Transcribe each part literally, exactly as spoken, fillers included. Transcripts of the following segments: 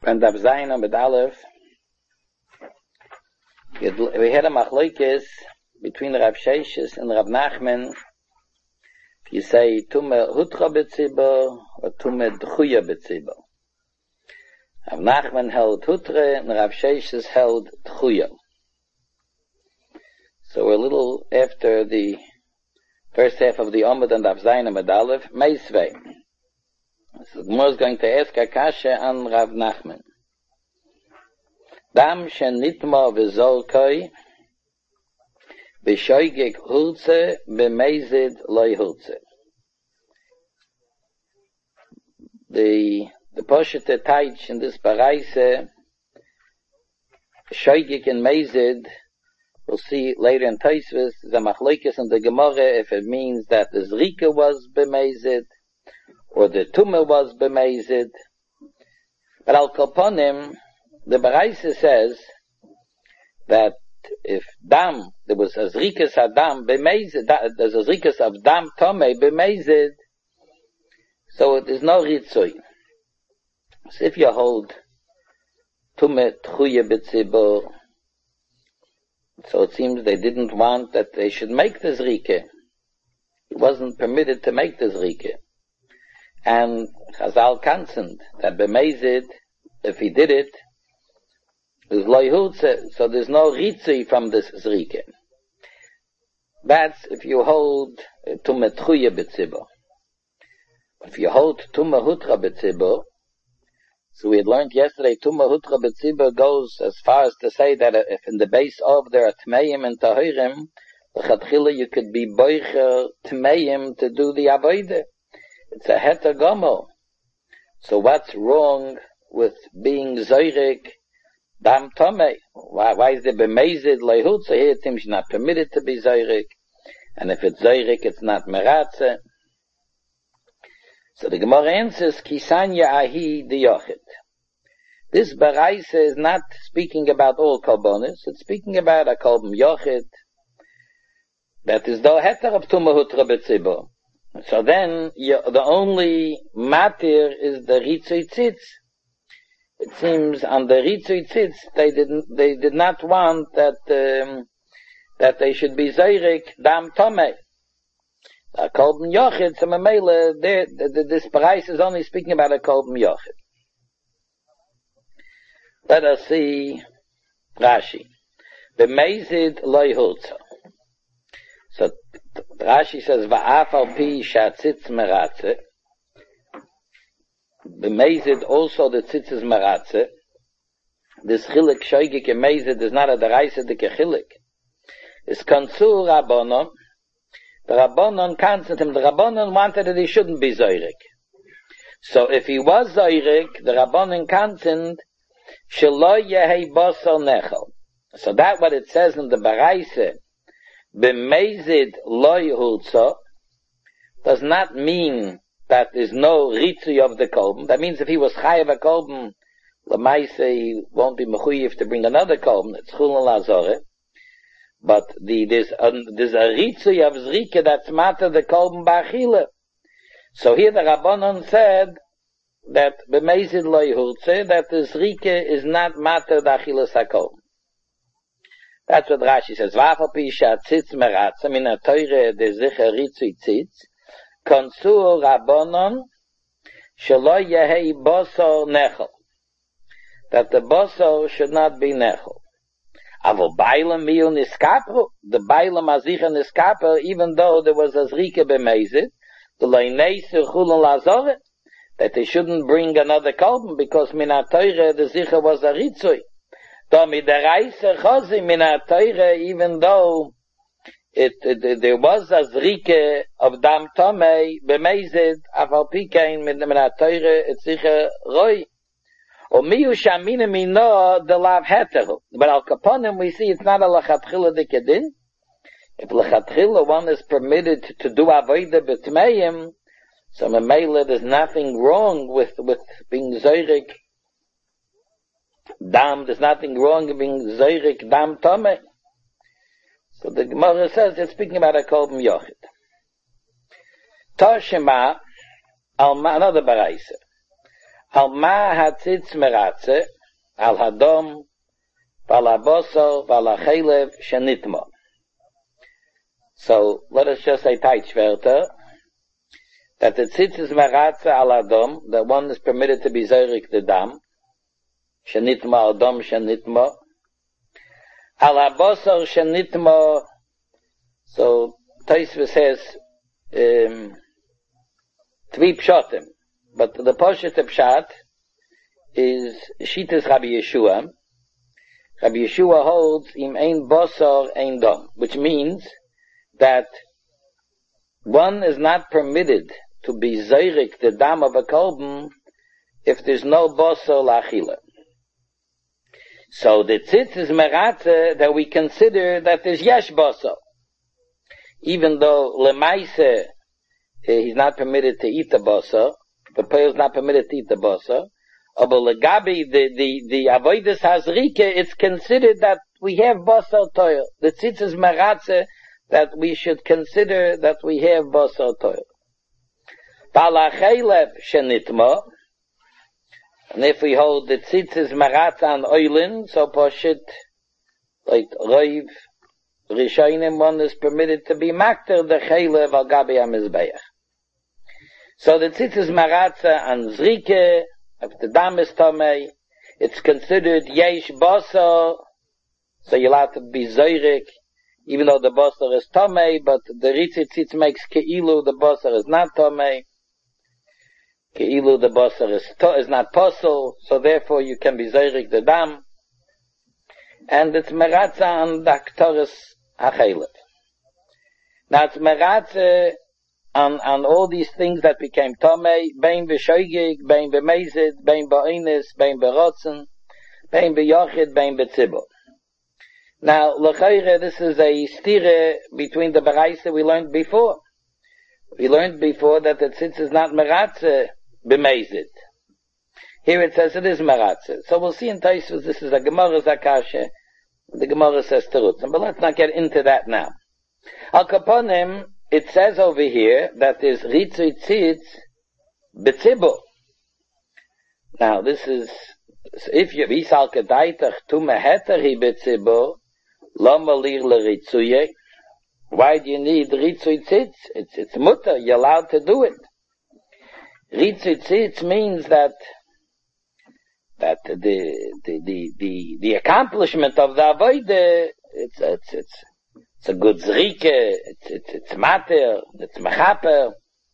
and Daf Zayin Amud Aleph, we had a machlokes between Rav Sheshes and Rav Nachman. You say Tume Hutra B'Tzibur or Tume D'chuya B'Tzibur. Rav Nachman held Hutra and Rav Sheshes held D'chuya. So we're a little after the first half of the Amud and Daf Zayin Amud Aleph, Meisvei. So the Gemara is going to ask a kasha on Rav Nachman. Dam shen nitma v'zolkoi b'shoygek hulze b'meizid loy hulze. The the poshete taich in this paraise shoygek and meizid, we'll see later in Tosfos the machlokes and the Gemara if it means that the zrika was b'meizid or the tumah was b'meizid. But al kolponim, the Baraisa says that if dam, there was a zrikas adam b'meizid, there's a zrikas of dam tomei b'meizid, so there's no ritzui. So if you hold tumah t'chuya b'tzibur, so it seems they didn't want that they should make the zrika. It wasn't permitted to make the zrika. And Chazal consent that b'meizid, if he did it, is loy hulze, so there's no ritzui from this zrike. That's if you hold tumah t'chuya b'tzibur. If you hold tumah hutra b'tzibur, so we had learned yesterday, tumah hutra b'tzibur goes as far as to say that if in the base of there are tmeim and tahirim, l'chatchila you could be boicher tmeim to do the avodah. It's a heter gomo. So what's wrong with being zoyrek dam tomei? Why, why is there b'meizid leihut? So here it seems you're not permitted to be zoyrek, and if it's zoyrek, it's not meratze. So the Gemara answers, Kisanya ahi diyochid. This baraisa is not speaking about all kolbonis, it's speaking about a kolbon yochid that is the heter of tumah hutra b'tzibur. So then, you, the only matir is the ritzui tzitz. It seems on the ritzui tzitz, they didn't, they did not want that, um, that they should be zayrik dam tomei. A kolbon yochid, so memele, this price is only speaking about a kolbon yochid. Let us see Rashi. B'meizid loy hulza. So Rashi says, "Va'af al pi shatzitz meratze." B'meizid also the tzitz is meratze. This chilik shoygik emezid is not a deraisa de kechilik. It's konsur rabbonon. The rabbonon cancelled him. The rabbonon wanted that he shouldn't be zoyrek. So if he was zoyrek, the rabbonon cancelled shelo yehei basar nechel. So that what it says in the baraisa, b'meizid loy hulza, does not mean that there's no ritzui of the kolben. That means if he was chayav a kolben, l'maise he won't be mechuyev to bring another kolben. It's chulun lazore. But the, there's, a, there's a ritzui of zrike that's matter the kolben ba'achile. So here the Rabbanon said that b'meizid loy hulza, that the zrike is not matter the achilas hakolben. That's what Rashi says. V'afal pi shatzitz meratze min ha-toire de zicher ritzui tzitz konsur rabbonon shelo yehei basar nechel. That the basar should not be nechel. Avol bailam miu niskapru. The bailam azicha niskapru, even though there was a zrike b'meizid, the loineiser chulun lazore, that they shouldn't bring another kolben because min ha-toire the zicher was a ritzui. Even though it, it, there was a zrike of dam tomei b'meizid, afal pikein min ha-toire it's sicher roi. Or miyu shamina mino the lav heteru. But al kaponim we see it's not a lachatchila de kedin. If lachatchila one is permitted to do avodah b'tmeim, so memela there's nothing wrong with with being zoyrek dam, there's nothing wrong in being zoyrek dam tomei. So the Gemara says it's speaking about a kolbon yochid. Toshima, another baraisa. Al ma hatzitz meratze, al hadom, val haboso, val hachelev, shenitmo. So, let us just say Teitschwerter, that the tzitz is meratze al hadom, that one is permitted to be zorik the dam, shenitmo, adom, shenitmo. Al haboso, shenitmo, so, Tosfos says, um, three pshatim. But the Poshet Pshat is Shitas Rabbi Yeshua. Rabbi Yeshua holds im ein bosor ein dom, which means that one is not permitted to be zeirik the dam of a kolben if there's no bosor lachila. So the tzitz is meratze that we consider that there's yesh bosor, even though lemaise he's not permitted to eat the bosor. The pearl is not permitted to eat the basa. But legabi, the, the, the avoidus hazrike, it's considered that we have basa toil. The tzitz is meratze that we should consider that we have basa toil. Balachelev shenitmo, and if we hold the tzitz is meratze on oilin, so poshit, like roiv, rishonim, one is permitted to be makter the chelev al gabi hamizbeach. So the tzitz is maratza and zrike, if the dam is tomei, it's considered yesh boso, so you'll have to be zoirik, even though the boso is tomei, but the ritzi tzitz makes keilu, the boso is not tomei, keilu, the boso is, to, is not posel, so therefore you can be zoirik the dam, and it's maratza and daktoris hachelev. Now it's maratza on, on all these things that became Tomei, bein b'shoigig, bein b'mezid, bein ba'onis, bein b'rotzen, bein b'yochid, bein b'tzibur. Now, l'chayre, this is a stire between the berais that we learned before. We learned before that the tzitz is not meratze b'mezid. Here it says it is meratze. So we'll see in Tosfos, this is a Gemara Zakashe, the Gemara says terutzim, but let's not get into that now. Al kaponim, it says over here that there's ritzui tzitz b'tzibur. Now this is, if you visal kedaitach tu meheter hi b'tzibur, lama lir l'ritzuye. Why do you need ritzui tzitz? It's it's mutter. You're allowed to do it. Ritzui tzitz means that that the the the the, the accomplishment of the avodah, it's it's it's It's a good zrike, it's, it's, it's mater, it's mechaper.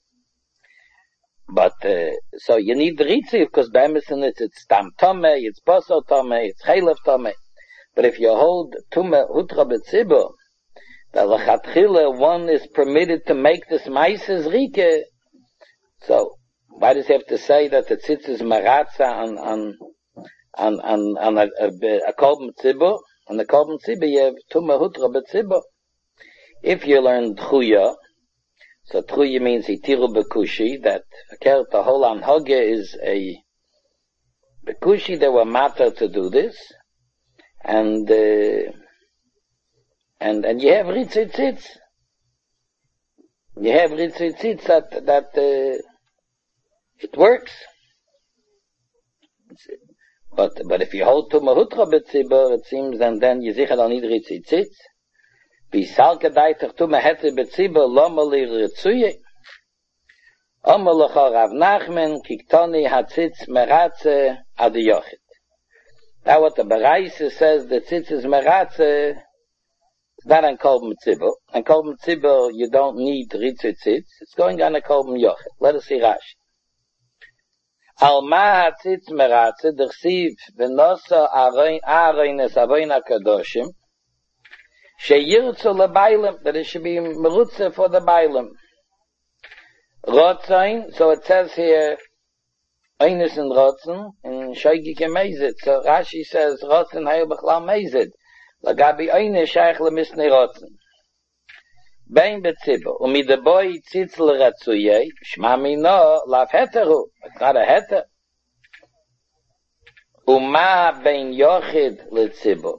But, uh, so you need the ritzi, because by Emerson it's, it's tam tome, it's boso tome, it's chaylev tome. But if you hold tume hutra betzibur, that lachatchila one is permitted to make this maises rike, so why does he have to say that the tzitz is maratza on, on, on, on, on a, a, a kolben tzibur? On the kolben tzibur you have tume hutra betzibur. If you learn Tchuya, so Tchuya means Hitiru Bekushi, that the whole Anhoge is a Bekushi, they were matter to do this, and, uh, and, and you have Ritzui Tzitz. You have Ritzui Tzitz that, that, uh, it works. But, but if you hold to Mahutra Betzibur, it seems, and then you sicher don't need Ritzui Tzitz. Bisal kedaitach tu meheter betzibur lama liritzuye. Omer lecha Rav Nachman kiktoni hatzitz meratze ad yochid. Now what the Berais says, the tzitz is meratze, it's not on kolben tzibur. On kolben tzibur you don't need ritzui tzitz. It's going on a kolben yochid. Let us see Rashi. Al ma hatzitz meratze dersiv v'nosa areines avoin hakadoshim. Sheyirtzu lebailim, that it should be merutze for the bailim. Rotzain, so it says here, eines in rotzen, in shoygike mezid. So Rashi says, rotzen hayo b'chlal mezid. Lagabi eines shaykh lemisnei rotzen. Bein betzibur, umidaboi tzitz l'ratzuye, shma mino lav heteru. It's not a heter. Uma bein yochid l'tzibur.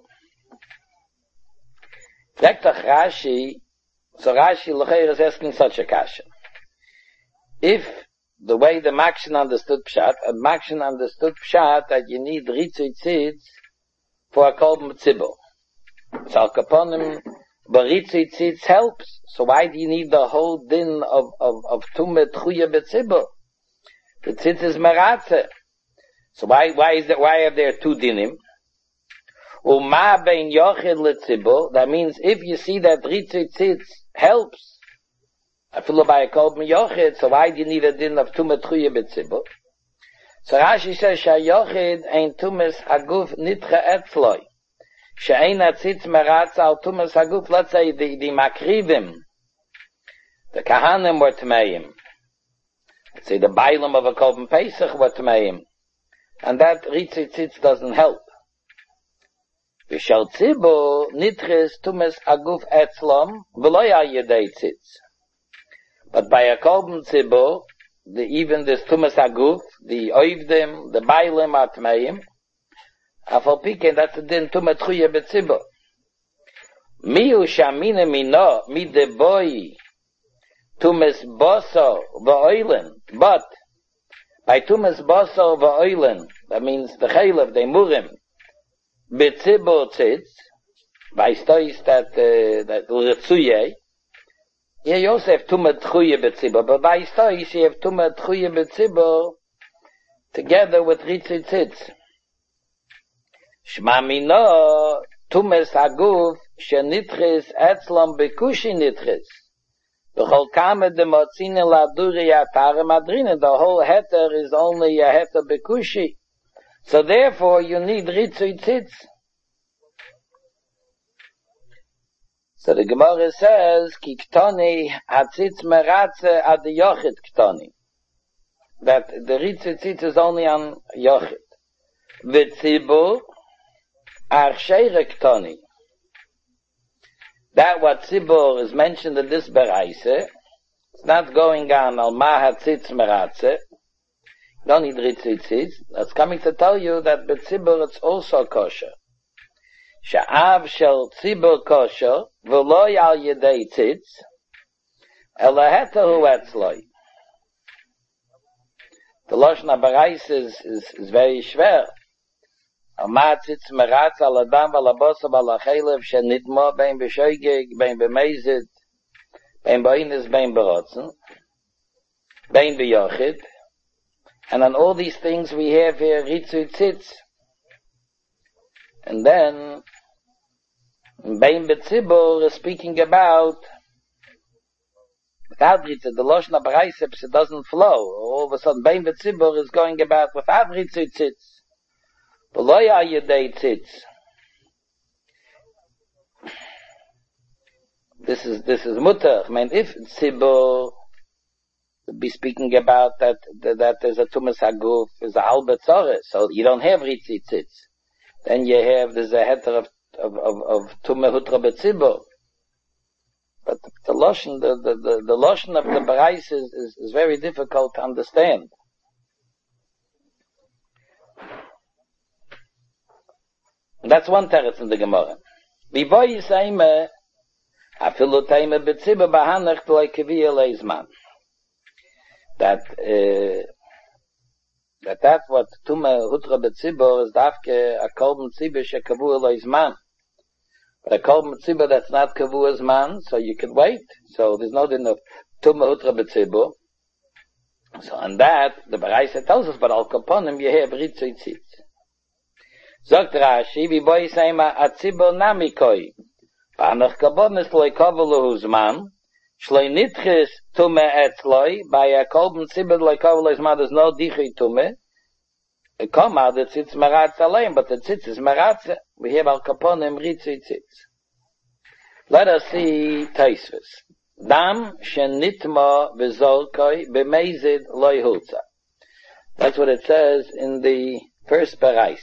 Rektach Rashi, so Rashi l'cheir is asking such a kasha. If the way the Makshin understood Pshat, and Makshin understood Pshat that you need Ritzui Tzitz for a Kolben Tzibur. So Al Kaponim, but Ritzui Tzitz helps. So why do you need the whole din of, of, of Tumah Tchuya B'Tzibur? The Tzitz is Meratze. So why, why is that, why are there two dinim? Uma bein Yochid L'Tzibur, that means if you see that Ritzui Tzitz helps, I feel by a Kolben Yochid, so why do you need a din of Tumah Tchuya B'Tzibur? So Rashi says, Sha Yochid ein Tumas Haguf Nitcha Etzloi. She'ein Atzitz Meratz al Tumas Haguf, let's say the, the Makrivim, the Kahanim were Tmeim. Let's say the Bailam of a Kolben Pesach were Tmeim. And that Ritzui Tzitz doesn't help. V'shal Tzibur Nitchis Tumas Haguf Etzlom, v'lo ya Yedei Tzitz. But by a Kolben Tzibur, the, even this Tumas Haguf, the Oivdim, the Bailim are Tmeim, Afal Piken, that's the din Tumah Tchuya B'Tzibur. Miu Shamine Mino, mi de boy, Tumas Boso V'Oilen, but, by Tumas Boso V'Oilen, that means the Chaylev, the Murim, B'Tzibur Tzitz, by stories that, uh, that L'Tzuye, yeah, you also have Tumah Tchuya B'Tzibur, but by stories you have Tumah Tchuya B'Tzibur together with Ritzui Tzitz. Shma mino Tumas Haguf shenitchis etzlam bekushi nitchis. B'chol kamed de motzine laduri atare madrine. The whole heter is only a heter bekushi. So therefore you need Ritzui Tzitz. So the Gemara says, Ki ktoni hatzitz meratze ad yochid ktoni. That the Ritzui Tzitz is only on yochid. V'tzibur Arsheire Ktoni. That what Tzibur is mentioned in this Beraise, it's not going on Al Mahatzitz Meratze. You don't need Ritzui Tzitz. That's coming to tell you that with Tzibur it's also kosher. Sha'av shel Tzibur kosher, v'lo al Yedei Tzitz, ela hetahu etzloi. The Lashon HaBeraise is, is, is very schwer. Amatzitz meratz al adam val abosav al achelev shenitmo bein b'shoigeg, bein b'meizid, bein b'oines, bein b'rotzen, bein b'yochid. And on all these things we have here Ritzui Tzitz. And then bein b'tzibur is speaking about without Ritzui. The Lashon HaBeraise, it doesn't flow. All of a sudden bein b'tzibur is going about without Ritzui Tzitz. V'lo ya Yedei Tzitz. This is, this is mutter. I mean, if Tzibur would be speaking about that, that, that there's a Tumas Haguf, there's a Halbe Tzore, so you don't have Ritzui Tzitz. Then you have, there's a heter of, of, of, of Tumah Hutra B'Tzibur. But the, the Lashon, the, the, the, the Lashon of the Beraise is, is, is very difficult to understand. That's one teretz in the Gemara. Vivoy yisaime, afilu taime b'tzibur b'hanach t'loi kiviyah leizman. That, uh, that that what Tumah Hutra B'Tzibur is dafke a kolben tzibur shekavua leizman. But a kolben tzibur that's not kavua zman, so you can wait. So there's no din of Tumah Hutra B'Tzibur. So on that, the Beraise tells us, but al kaponim you have Ritzui Tzitz. Sagt Rashi, wie boi seima a Tzibur nami koi. V'anach kabonis loi kovelu huzman, shloi nitchis tume etzloi, by a kolben Tzibur loi kovelu huzman, there's no dichi tume. A koma, the tzitz meratz alein, but the tzitz is meratz. We have al kaponim Ritzui Tzitz. Let us see Taisvis. Dam shenitma v'zolkoi b'meizid loi hulza. That's what it says in the first Beraise.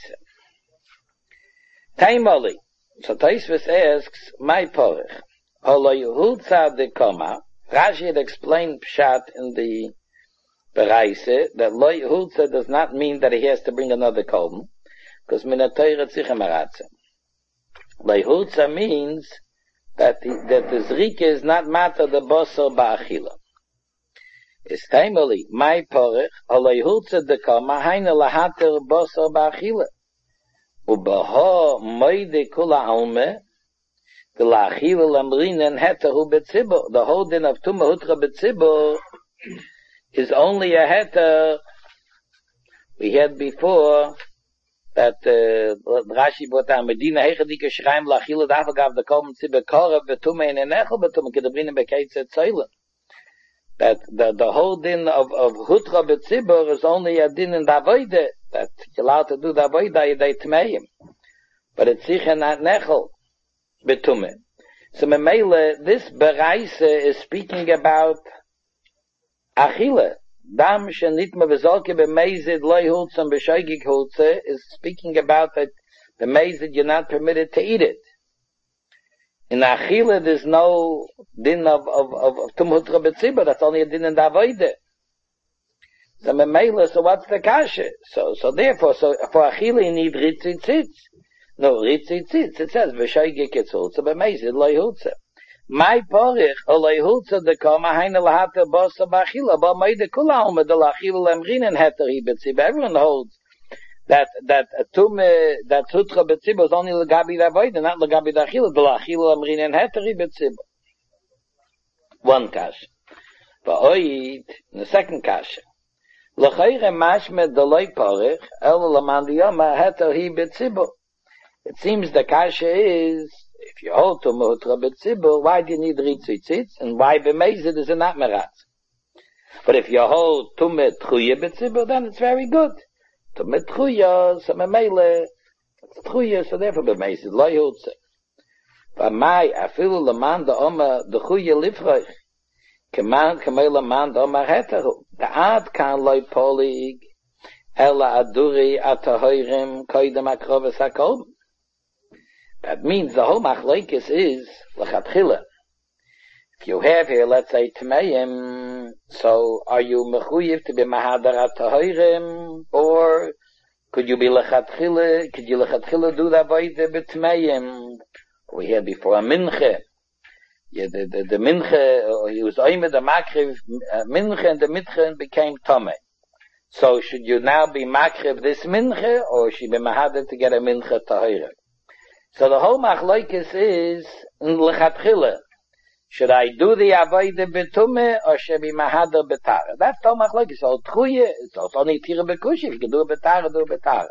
Taimoli. So Taisvis asks, my porich, holo yuhulza de koma. Rashi had explained pshat in the Beraise that lo yuhulza does not mean that he has to bring another kolben, because minatoyre tzichem aratze. Lo yuhulza means that the, that the zrike is not matter the bosor ba'achila. Is timely, my porich, alay hulze de kama, heine lahater bosa ba'achile. Ubaha moide kula alme, the la'achile lamrinen heter hu betzibur. The whole din of tumah hutra betzibur is only a heter. We had before that uh, Rashi brought down Medina hechadike shraim la'achile da'afagav the kolm tzibur korav betumah in enechel betumah kedabrinen bekeitze tzoyla. That the, the whole din of, of hutra betzibur is only a din in the avoide, that you're allowed to do the avoide, they tmeim. But it's sicher not nechel betume. So memele, this bereise is speaking about achile. Dam shenitma v'zolke b'meizid loy hultzam b'shoigig hultze is speaking about that the meizid you're not permitted to eat it. In achile there's no din of of of, of tum hutra betzibur. That's only a din in the avoide. So memele, so what's the kasha? So so therefore, so for achile you need ritzitzitz. No, ritzitzitz. It says v'shoigig hultze b'meizid loy hultze. My porich, olay hultze de kama, heine lahate bosa b'achila, ba meide kula ome de l'achila lemrinen heter hi betzibur. Everyone holds that, that tum, that hutra betzibur is only legabi da voide, not legabi da achila, de l'achila lemrinen heter hi betzibur. One kasha. Va'oid, the second kasha. L'chayre mashme de loy porich, el laman diyama heter hi betzibur. It seems the kasha is, if you hold to Mutra B'tzibur, why do you need Ritzitzitz? And why B'meizid is not Meratz? But if you hold to Metruya B'tzibur, then it's very good. To Metruya, so Memele, it's Truya, so therefore B'meizid, lo yultze. V'mai, afilu l'man da'oma, d'chuya lifroich, keman, kemei l'man da'oma heteru. Da'ad kan loy polig, ela aduri atahoirim, koidem akroves hakolm. That means the whole machlokes is lechatchila. If you have here, let's say tmeim, so are you mechuyev to be mahadar atahoirim, or could you be lechatchila? Could you lechatchila do that by the betmeim? We had before a minche. Yeah, the the, the minche, he was oimed the makriv minche, and the mitche became tome. So should you now be makriv this minche, or should you be mahadar to get a minche tahoirim? So the whole machlokes is in lechatchila. Should I do the avoide betume or should I be mahadar betara? That's the whole machlokes. So tchuye, it's also only tira bekushi. If you can do a betara, do a betara.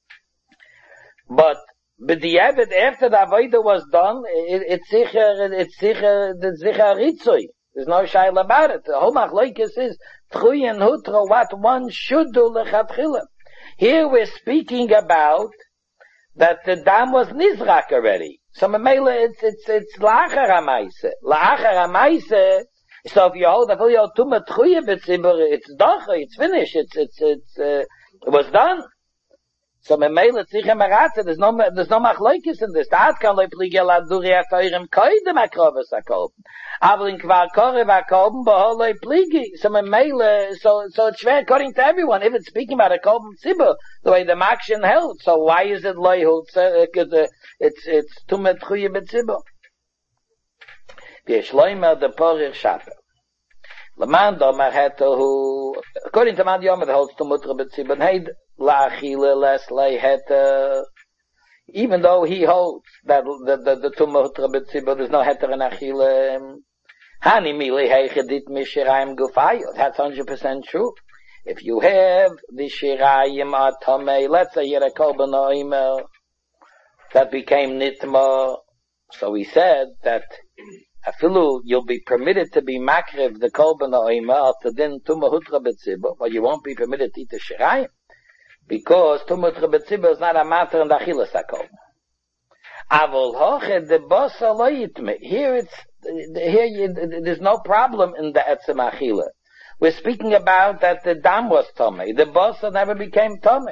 But b'diavad, after the avoide was done, it, it's sicher, it's sicher, it's sicher ritzoi. There's no shayla about it. The whole machlokes is tchuye and hutra, what one should do lechatchila. Here we're speaking about that the dam was nizrak already. So memela, it's, it's, it's la'achar ha'maise. La'achar ha'maise, so if you hold, if you hold tumah tchuya betzibur, it's docha, it's finished, it's, it's, it's, uh, it was done. So memela, tzichem maratze, there's no, there's no machlokes in this. Ta'ad kan loy pligel aduri atoirem koidem akroves hakolben. Aber in kvar korev hakolben, boho loy pligi. So memela, so, so it's fair according to everyone. If it's speaking about a kolben tzibur, the way the makshin held, so why is it loy hultze? Because uh, it's, it's tumet chuye betzibur. V'yeshloimer de porich shafer. Leman domer hetehu, according to Man Yomer, holds to mutra betzibur, heid la'achile les lei heter, even though he holds that the, the, the to mutra betzibur, there's no heter in achile, hani mili heichedit mishiraim gufayot, that's one hundred percent true. If you have the shirayim atome, let's say you're a kolben oimer, that became nitma, so he said that afilu, you'll be permitted to be makriv the kolben oimer after din tumah hutra betzibur, but you won't be permitted to eat the shirayim, because tumah hutra betzibur is not a matter in the achilas hakolben. Avol hoche de bosa lo yitme. Here it's here you, there's no problem in the etzem achila. We're speaking about that the dam was tummy, the bosa never became tummy.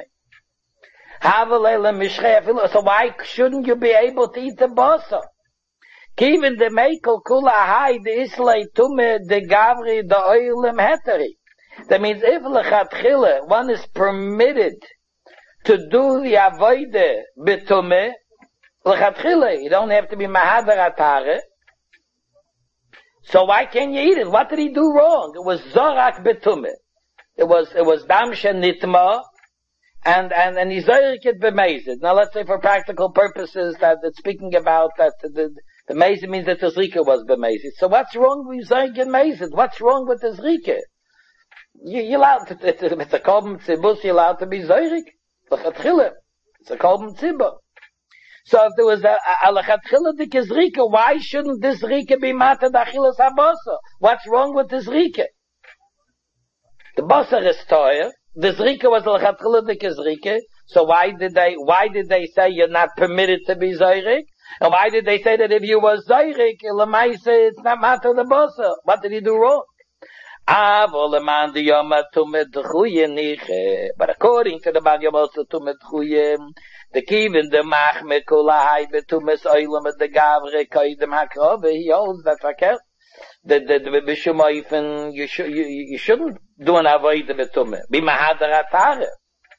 So why shouldn't you be able to eat the bosa? Even the mekel kula hai the islay tume the gavri the oilem heteri. That means if lechatchila one is permitted to do the avoide betume lechatchila, you don't have to be mahadar atare. So why can't you eat it? What did he do wrong? It was zorak betumah. It was, it was dam shenitma, and, and, and he's zorak it b'mezid. Now let's say for practical purposes that it's speaking about that the, the mezid means that the zrika was b'mezid. So what's wrong with zorak and mezid? What's wrong with the zrika? You, you're allowed to, it's a, it's a kolben tzibus, you're allowed to be zorak. L'chatchila. It's a kolben tzibur. So if there was a, a, a l'chatchila dike zrika, why shouldn't this zrika be mated achilas habasa? What's wrong with this zrika? The basar is toyer. The zrika was a l'chatchila dike zrika. So why did they, why did they say you're not permitted to be zorik? And why did they say that if you were zorik, l'maise, it's not mated the basar? What did he do wrong? But according to the man Yomotza Tumet Chuyim, the Kivin the Machme Kulahai Betumes Oilam at the Gavre Kaidem Hakrove, he holds that Rakel. The the the Bishumoifen, you should you, you shouldn't do an avoid betume. Be mahadar atare.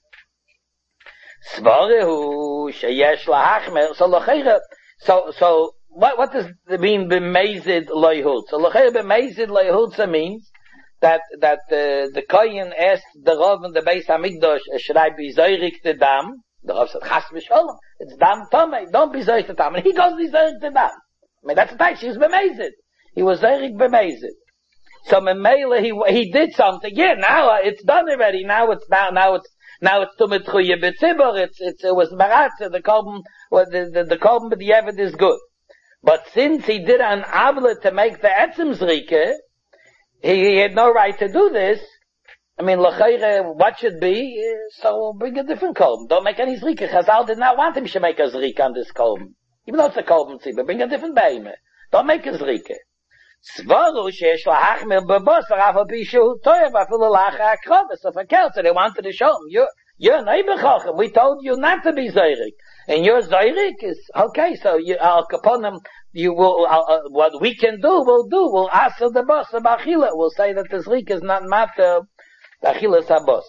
Svarehu sheyesh lahachmer. So lachera. So so what what does it mean b'meizid loyhut? So lachera b'meizid loyhut means that that the the kohen asked the Rav in the Beis Hamikdash, should I be zoyrik the dam? The Rav said, chas v'sholom, it's dam tomei, don't be zoyrik the dam. And he goes be zoyrik the dam. I mean, that's the type, she was b'meizid. He was zoyrik b'meizid. So Memela, he he did something. Yeah, now uh, it's done already. Now it's now now it's now it's tumet chuye b'tzibur. It's it's it was maratze. The kolben, well, the the the kolben b'diavad is good. But since he did an avla to make the etzim zrike, he, he had no right to do this. I mean, l'chayre, what should be? So bring a different kolben. Don't make any zrike. Chazal did not want him to make a zrike on this kolben, even though it's a kolben tzibur. Bring a different beime. Don't make a zrike. Svaru sheyesh lahachmir b'bosar afal pi shehu toyev afilu lacha akrovis of a kel. So they wanted to show him, you're, you're neighbor. We told you not to be zayrik. And your zayrik is, okay, so you, al kaponim, you will, uh, uh, what we can do, we'll do. We'll ask the bosar b'achila. We'll say that the zrik is not matter, b'achila sabosar.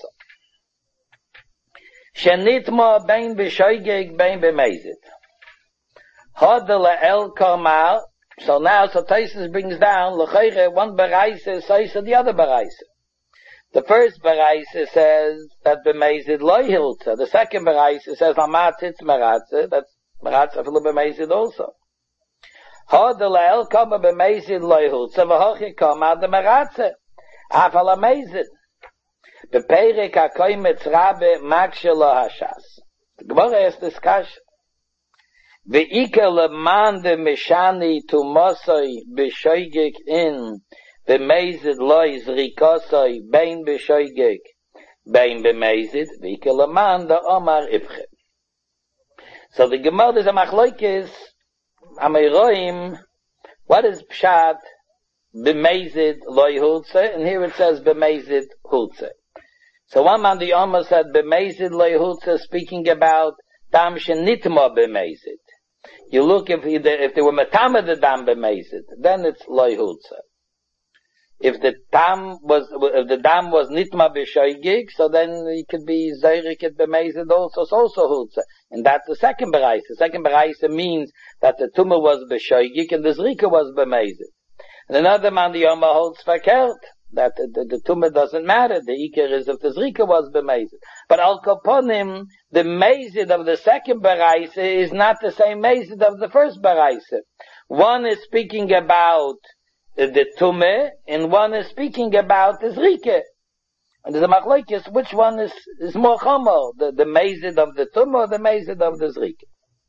Shenitma bein b'shoygeg bein b'mezid. Hodela el karmal. So now, so Taisus brings down, l'chayre, one baraisa says the other baraisa. The first baraisa says that b'mezid loy hilta. The second baraisa says amat it's maratze. That's maratze afilu b'mezid also. Hoda la'el kama b'mezid loy hilta. V'hochi kama the maratze. Afal amezid. B'peirik ha'koy mitzrabe makshe lo hashas. The Gemara has this kasha. Ve'ika leman de mishani to mosoi b'shoygek in b'mezid loy zrikosoi bein b'shoygek bein b'mezid ve'ika leman de omar ibche. So the Gemara is a machloikis amiroim. What is pshat b'mezid loy hultze? And here it says b'mezid hultze. So one man the Omar said b'mezid loy hultze, speaking about dam shenitma b'mezid. You look if he, if they were matama the dam b'mezid, then it's loy hultza. If the dam was if the dam was nitma b'shoygig, so then it could be zayrik et b'mezid also, it's also hultza. And that's the second baraisa. The second baraisa means that the tumah was b'shoygig and the zrika was b'mezid. And another man the Yoma holds fakert, that the, the, the tumah doesn't matter. The ikar is if the zrika was b'mezid. But al kaponim, the mezid of the second baraisa is not the same mezid of the first baraisa. One is speaking about the tumah, and one is speaking about the zrika. And there's a machlokes, which one is, is more chomo, the, the mezid of the tumah or the mezid of the zrika?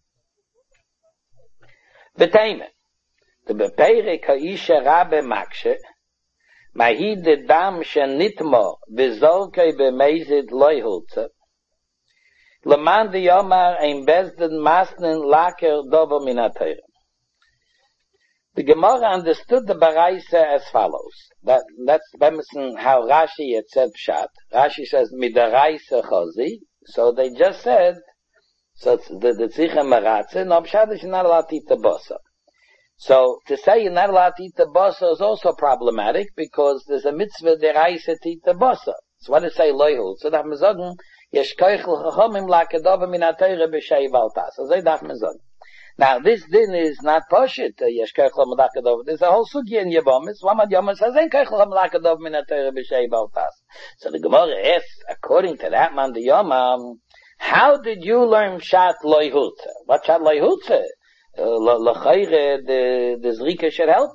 V'teime, the bepeirik ha'isha rabbe makshe, Mahid the dam shenitmo v'zolkei b'mezid loy hultza. Leman the Yomar ein bezdin masnin laker dovo minatayr. The Gemara understood the baraisa as follows. That that's bemison how Rashi had said pshat. Rashi says midaraisa chazi. So they just said so it's the the tzichem maratze. No pshat is not allowed to eat the bosa. So, to say you're not allowed to eat the bosa is also problematic, because there's a mitzvah deraisa to eat the bosa. So what does it say, loyhul? So that mezogen, yesh koichel chachomim lakedova min ha-teire b'shei valtas. So they daf mezogen. Now, this din is not poshit, yesh koich l'malakadov. There's a whole sugya in Yevomis. One of Yevomis says, ain't koich l'malakadov min ha-Torah b'shei baltas. So the Gemara asks, according to that man, the Yomam, how did you learn Shat Loihutze? What Shat Loihutze? L'chayre, the, the Zrika should help.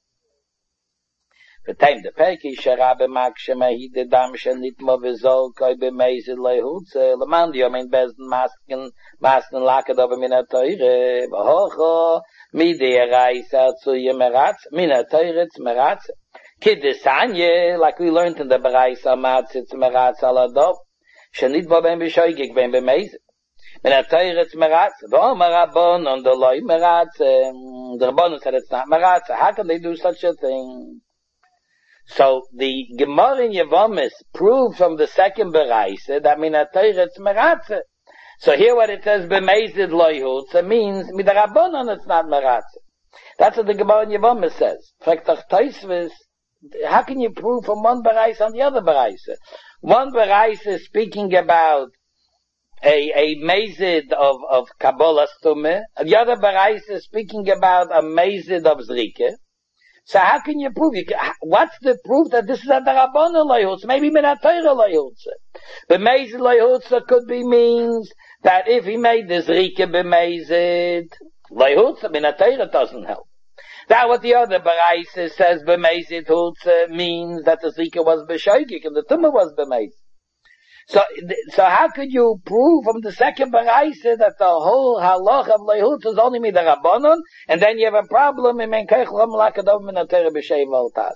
The time the Perki, Sharabe Makshema, the Dam Shanitma Vizol, Koi B'mezid Loihutze, L'man the Yom in Bezdin Masken, Masken Lakadov min ha-Torah, V'hocho, Midi Eraisa, Tzuye Meratz, min ha-Torah, Tzmeratz. Kiddesanye, like we learned in the Beraisa, Matzitz Meratz Aladov. Shenit bo ben bishoygig ben bemezid. Min ha-Torah meratz. V'omer Rabban on the loy meratz. The Rabban said it's not meratz. How can they do such a thing? So the Gemara in Yevomis proved from the second Beraisa that min ha-Torah meratz. So here what it says bemezid loy hutz means mit the Rabban it's not meratz. That's what the Gemara in Yevomis says. Fraktach Tosfos, how can you prove from one Beraisa on the other Beraisa? One Beraisa is speaking about a, a mezid of, of Kabbalah Stume. The other Beraisa is speaking about a mezid of Zrike. So how can you prove? You can, what's the proof that this is a Darabana Loihutz? Maybe min ha-Torah Loihutz. The mezid Loihutz could be means that if he made the Zrike b'mezid Loihutz, min ha-Torah doesn't help. That what the other Beraisa says b'mezid hutz means that the Zrika was b'shoigik and the Tumah was b'mezid. So, so how could you prove from the second Beraisa that the whole halach of lehutz is only midrabanan, and then you have a problem in men keich lam lakadov min ha-Torah b'shei voltas?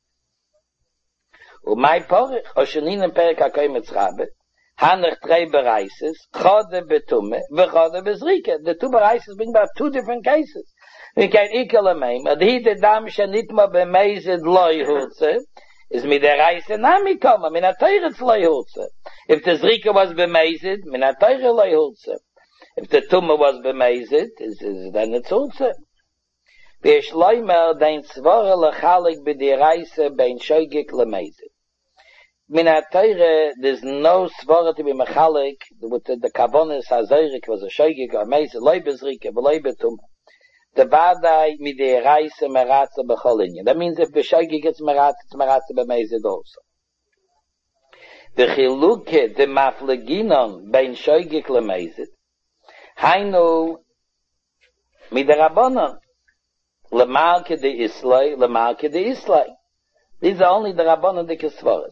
Umay porich oshenin in perik hakoyim etzrabe hanach trei Beraises chode betume v'chode b'zrika. The two Beraises bring about two different cases. We can equal a meme. Adhi de dam shenitma b'mezid loy hutze is mi der reise nami koma min ha-Torah loy hutze. If the zrika was b'mezid, min ha-Torah loy hutze. If the tumah was b'mezid, is is then it's hutze. V'yesh loymer dein tzvora lechalik b'di reise bein shoygik lemezid. Min ha-Torah, there's no svara to be mechalik with the, the kavonis hazorik was a shoygik or mezid loy b'zrika v'loy b'tumah. The vadai mi de reise meratze b'cholinyan. That means if b'shoigig gets meratze, it's meratze b'mezid also. The chiluke de mafleginon bein shoigig lemezid. Hainu mi de rabbanon. Lemalke de islay, lemalke de islay. These are only the rabbanon de kisvaras.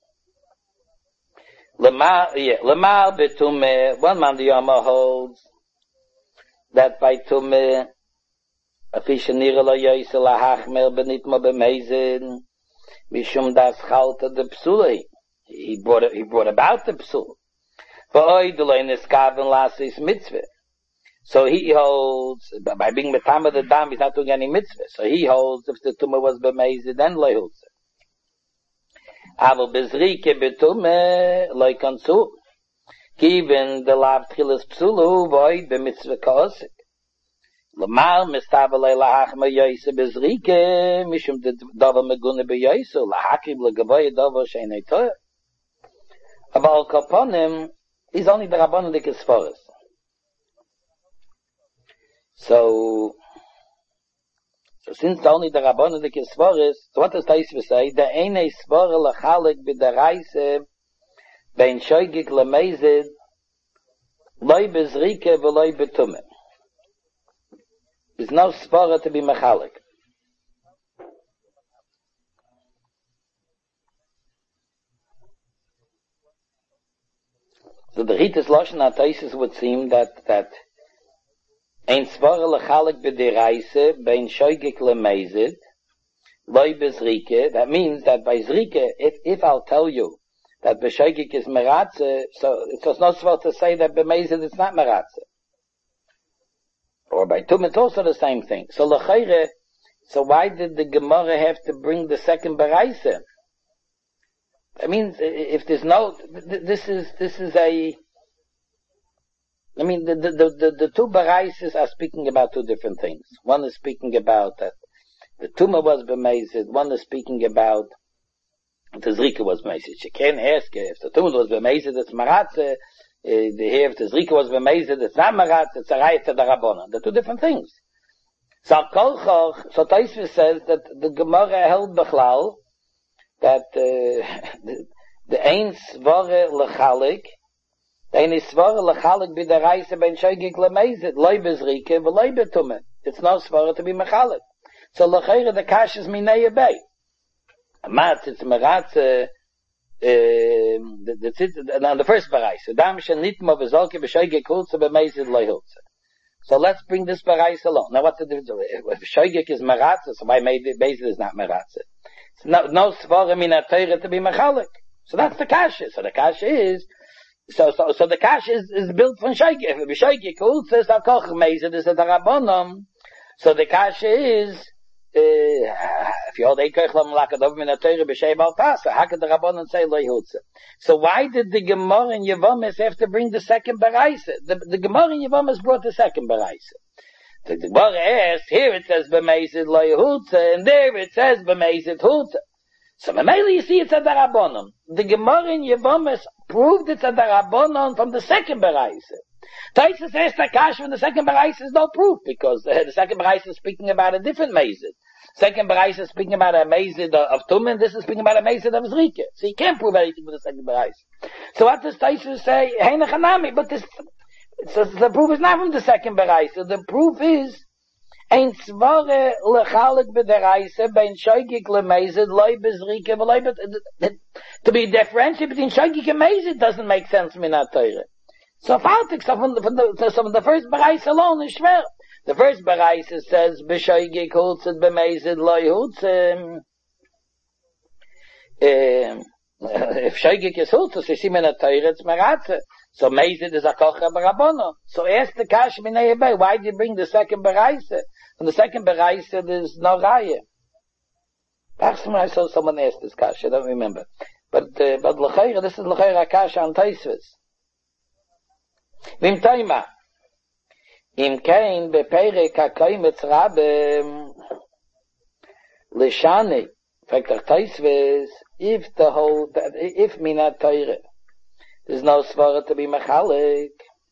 Lemal, yeah, lemal betume, one man the Yama holds that by tume, Afisha nira lo yoyse la hachmer benitma b'mezid mishum das chalta de psula. He brought he brought about the psula. V'oy d'lo neskaven lasis mitzvah. So he holds by being metama the dam, he's not doing any mitzvah. So he holds if the tumah was b'mezid then lo yulze. Aval bezrike betumah lo ykansu. Given the lav tchilas psula v'oy b'mitzvah ka'osik. Lamal mistavelei lahachma yoyse bezrike mishum de dava megune beyoyse lahakib legavoy dava sheinei toyer. Aval kaponim is only the rabbanon dikes forest. So, so since only the rabbanon dikes forest, so what does Tosfos say? The einei svara lachalik b'deraise bein shoygik lemezid loy bezrike v'loy betumah. There's no svara to be mechalik. So the Ritas Lashon HaTosfos would seem that that ein svara lechalik b'deraise bein shoygik lemezid loy bezrike. That means that by zrike, if if I'll tell you that b'shoygik is meratze, so it's not svara to say that b'mezid it's not meratze. Or by tumah, it's also the same thing. So l'chayre, so why did the Gemara have to bring the second Beraisa? I mean, if there's no, this is this is a. I mean, the the the, the two Beraisas are speaking about two different things. One is speaking about that the tumah was b'mezid. One is speaking about the zrika was b'mezid. You can't ask if the tumah was b'mezid, it's maratze. Uh, the here if the Zrika was bemezid, it's not Maratz, it's a Raya to the Rabbanon. They're two different things. So Kolchoch, so Taisvis says that the Gemara held Bechlal, that uh, the, the Ein Svare Lechalik, the Ein Svare Lechalik be the Reise ben Shoigig Lemezid, Loi Bezrike, V'loi Betume. It's no Svare to be Mechalik. So Lechayre the Kash is Minei Bay. Matz, it's Maratz, uh, Um, the, the, the, on the first barais, so let's bring this barais along. Now, what's the difference? If shoygik is maratza, so why made it basically is not maratza? So no, no svarim in a Torah to be machalik. So that's the kasha. So the kasha is, so so so the kasha is, is built from shoygik. If shoygik kultzes hakoch meized is a darabonom. So the kasha is. Uh, if you hold a kirchlam lakadov min a Torah b'shei baltasa, how could the Rabbanon say lo yehutze? So why did the Gemara in Yevomis have to bring the second beraisa? The, the Gemara in Yevomis brought the second beraisa. The Gemara asked, here it says b'meizid lo yehutze, and there it says b'meizid hutze. So mainly you see it's a darabonon. The Gemara in Yevomis proved it's a darabonon from the second beraisa. Taisus asked Akash when the second beraisa is no proof, because uh, the second beraisa is speaking about a different mezid. Second beraisa is speaking about a mezid of Tumen, this is speaking about a mezid of Zrika. So you can't prove anything with the second beraisa. So what does Taisus say? Hey Nechanami, but this, so the proof is not from the second beraisa. The proof is ein svare lechalik b'deraisa bein shoygik lemezid loy bezrika v'loy bet. To be differentiated between shoygik and mezid doesn't make sense in our Torah. So Faltik, so from the, from the, so from the first berais alone is schwer. The first berais says, B'shoygik hutzit b'mezid lo yutzim. If shoygik is hutzit, you see me in a Torah, it's meratze. So mezid is a kocha b'rabono. So ask the kash minei bay, why did you bring the second berais? And the second berais, there's no raya. That's when I saw someone ask this kash, I don't remember. But, uh, but l'chayra, this is l'chayra kash on Taisvis. Vim Taima. Im kein beperek hakoimetz rabbe lishani. Fragt er Taisvis, if the whole, if mina Torah, there's no svara to be machalik.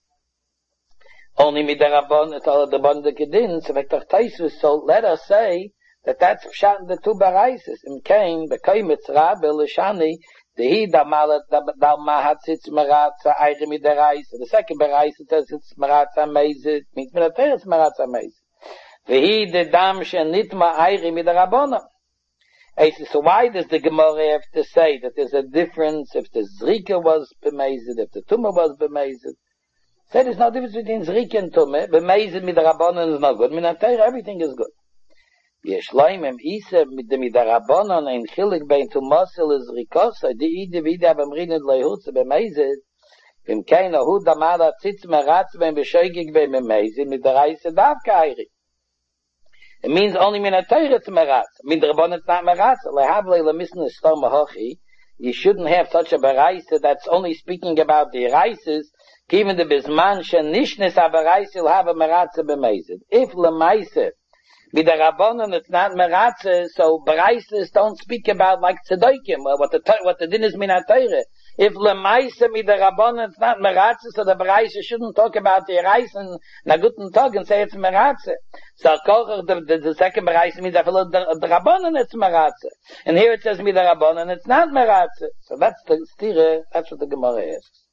Only midarabon, it's all the bond the kedin. So fragt er Taisvis, so let us say that that's pshat in the two baraises. Im kein bekoimetz rabbe lishani. The he da malat da da mahatzitz maratza ayre mit der reis. The second bereis says it's maratza mezit. Means mit der it's maratza mezit. The he the dam she nitma ayre mit der rabona. So why does the Gemara have to say that there's a difference if the Zrika was bemezit, if the Tumah was bemezit? Say there's no difference between Zrika and Tumah. Bemezit mit der rabona is not good. Mit der everything is good. Yesh loim em isa mit dem idarabonon ein chilik bein tu mosel is rikosa di ide vida bamrinet lehutze bemezit im kein ahud amada tzitz meratz bein beshoigig bein bemezit mit der reise davka ayri. It means only min a teiretz meratz. Min der rabbonon it's not meratz. Lehavle lemisne stom hochi. You shouldn't have such a bereise that's only speaking about the reises. Given the bisman shen nishnes a bereise will have a meratz bemezit. If lemaise with the Rabbanon, it's not meratze, so Bereises don't speak about like Tzedokim, what the what the din is min ha-Torah. If lemaise with the Rabbanon, it's not meratze, so the Bereises shouldn't talk about the Reis and na guten Tag and say it's meratze. So the, the, the second Bereis means that the, the Rabbanon it's meratze. And here it says with the Rabbanon, it's not meratze. So that's the stire, that's what the Gemara asks.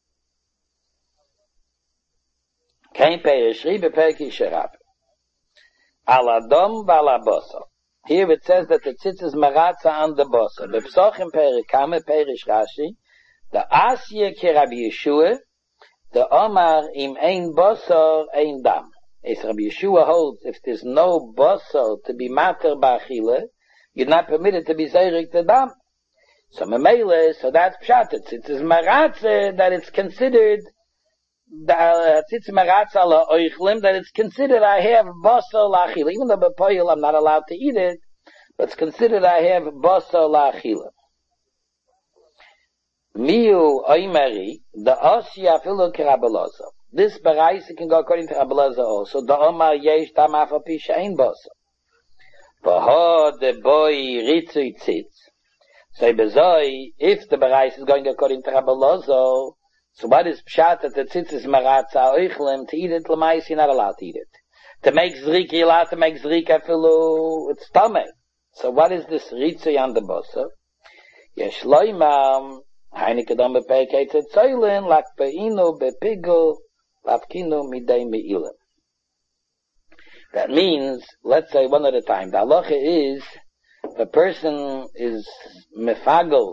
Kein Perish, Ribe Perki Sherab. Aladom balaboso. Here it says that the tzitz is maratza on the boso. The psochim perikame perish Rashi. The asye ki Rabbi Yeshua. The omar im ein boso ein dam. As Rabbi Yeshua holds, if there's no boso to be mater ba'achile, you're not permitted to be zeirik the dam. So memele, so that's pshat. It is maratza that it's considered the tzitz meratz ala oichlim, that it's considered I have basar la'achila. Even though b'poil I'm not allowed to eat it, but it's considered I have basar la'achila. Miu oimeri, the osya afilu k'Rabbi. This berais can go according to Rabbi Elazar also. The omar yesh tam afa pi she'ein basar. V'ho de boy ritzui tzitz. So bezoi, if the berais is going according to Rabbi Elazar, So what is pshat that the tzitzis maratza oichlim to eat it, l'mais, you're not allowed to eat it. To make zrika, you're allowed to make zrika filu, it's tameh. So what is this ritzui on the bosa? Yesh loimam, heinike dam bepekei tzitzoylin, lakpeinu bepigul, lavkinu midei meilim. That means, let's say one at a time, the halacha is, if a person is mefagel,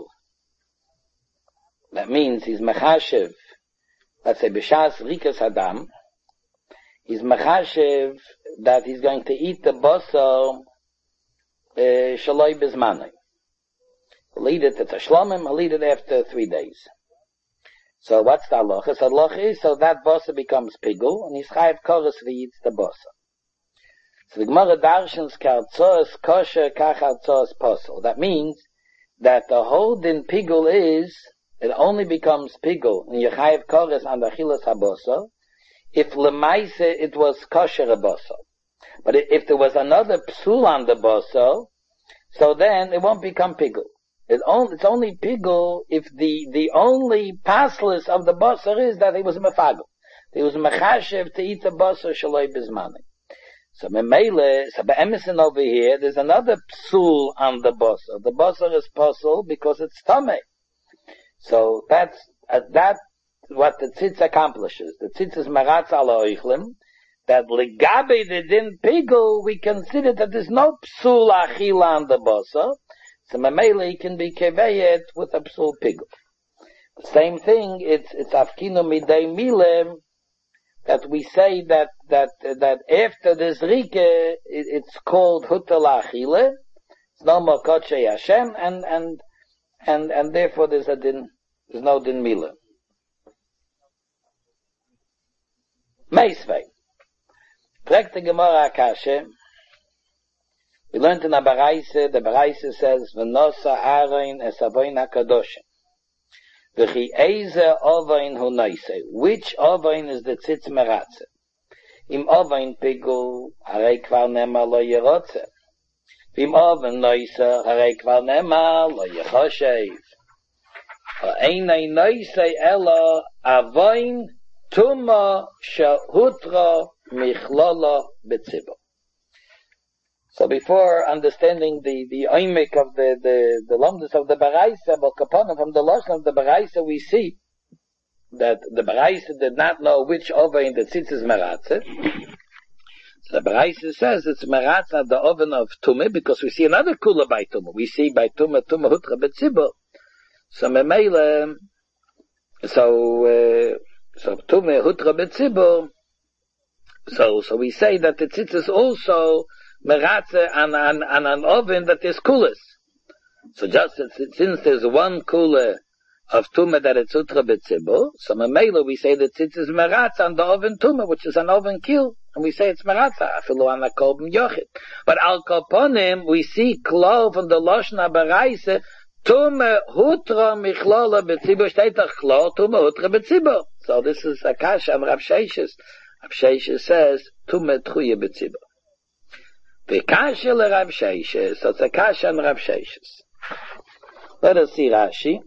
that means he's mechashev, let's say b'shas rikas adam, he's mechashev that he's going to eat the basar uh, shaloi bizmanai. He'll eat it at a shlomim, he'll eat it after three days. So what's the halacha? So the halacha is, so that basar becomes pigul, and he's chayav koros if he eats the basar. So the Gemara darshans kartzos kosher kachartzos posel. That means that the whole din pigul is, it only becomes pigul in Yechayev Kores and Achilas Habosar if lemaise it was kosher Habosar. But if there was another psul on the basar, so then it won't become pigul. It only, it's only pigul if the, the only paslis of the basar is that he was mefagel. He was mechashev to eat the basar shaloi bizmani. So memele, so be'emison over here, there's another psul on the basar. The basar is pasul because it's tameh. So that's, uh, that's what the tzitz accomplishes. The tzitz is maratz ala oichlim, that legabe the din pigul, we consider that there's no psul achila on the basar, so mamele can be keveyet with a psul pigul. The same thing, it's, it's afkinu midei milem, that we say that, that, uh, that after the zrike, it, it's called hutal achile, it's no more kodshe Hashem, and, and, and, and therefore there's a din, there's no din mila. Meisvei. Fragt the Gemara Akashe, we learned in the Baraise, the Baraise says, V'nosa Aaron es avoin HaKadoshim. V'chi eze ovain hu noise. Which ovain is the tzitz meratze? Im ovain pigul, harei kvar nema lo yerotze. V'im ovain noise, harei kvar nema lo yechoshev. Ha'einai noise ela avoin tuma shehutra michlala betzibo. So before understanding the, the oimik of the, the, the lumdus of the Baraisa, but kaponim from the lashon of the Baraisa, we see that the Baraisa did not know which oven the tzitz is meratze. So the Baraisa says it's meratze at the oven of Tumah, because we see another kula by Tumah. We see by Tumah, Tumah hutra betzibo. So memele, so, uh, so Tumah hutra betzibo, so, so we say that the tzitz is also meratze an, an, an, an oven that is kulas. So just since there's one kula of tumah that it's utra betzibo, so memela we say that it is meratze on the oven tumah, which is an oven kill, and we say it's meratze afilu an akolbim yochid. But al koponim we see klo from the loshna baraise tumah hutra michlala betzibo shteitach klo tumah hutra betzibo. So this is a kasha of Rav Sheishes. Rav Sheishes says tumah tchuya betzibo. V'kasha l'Rav Sheishes, so it's a kasha on Rav Sheishes. Let us see Rashi.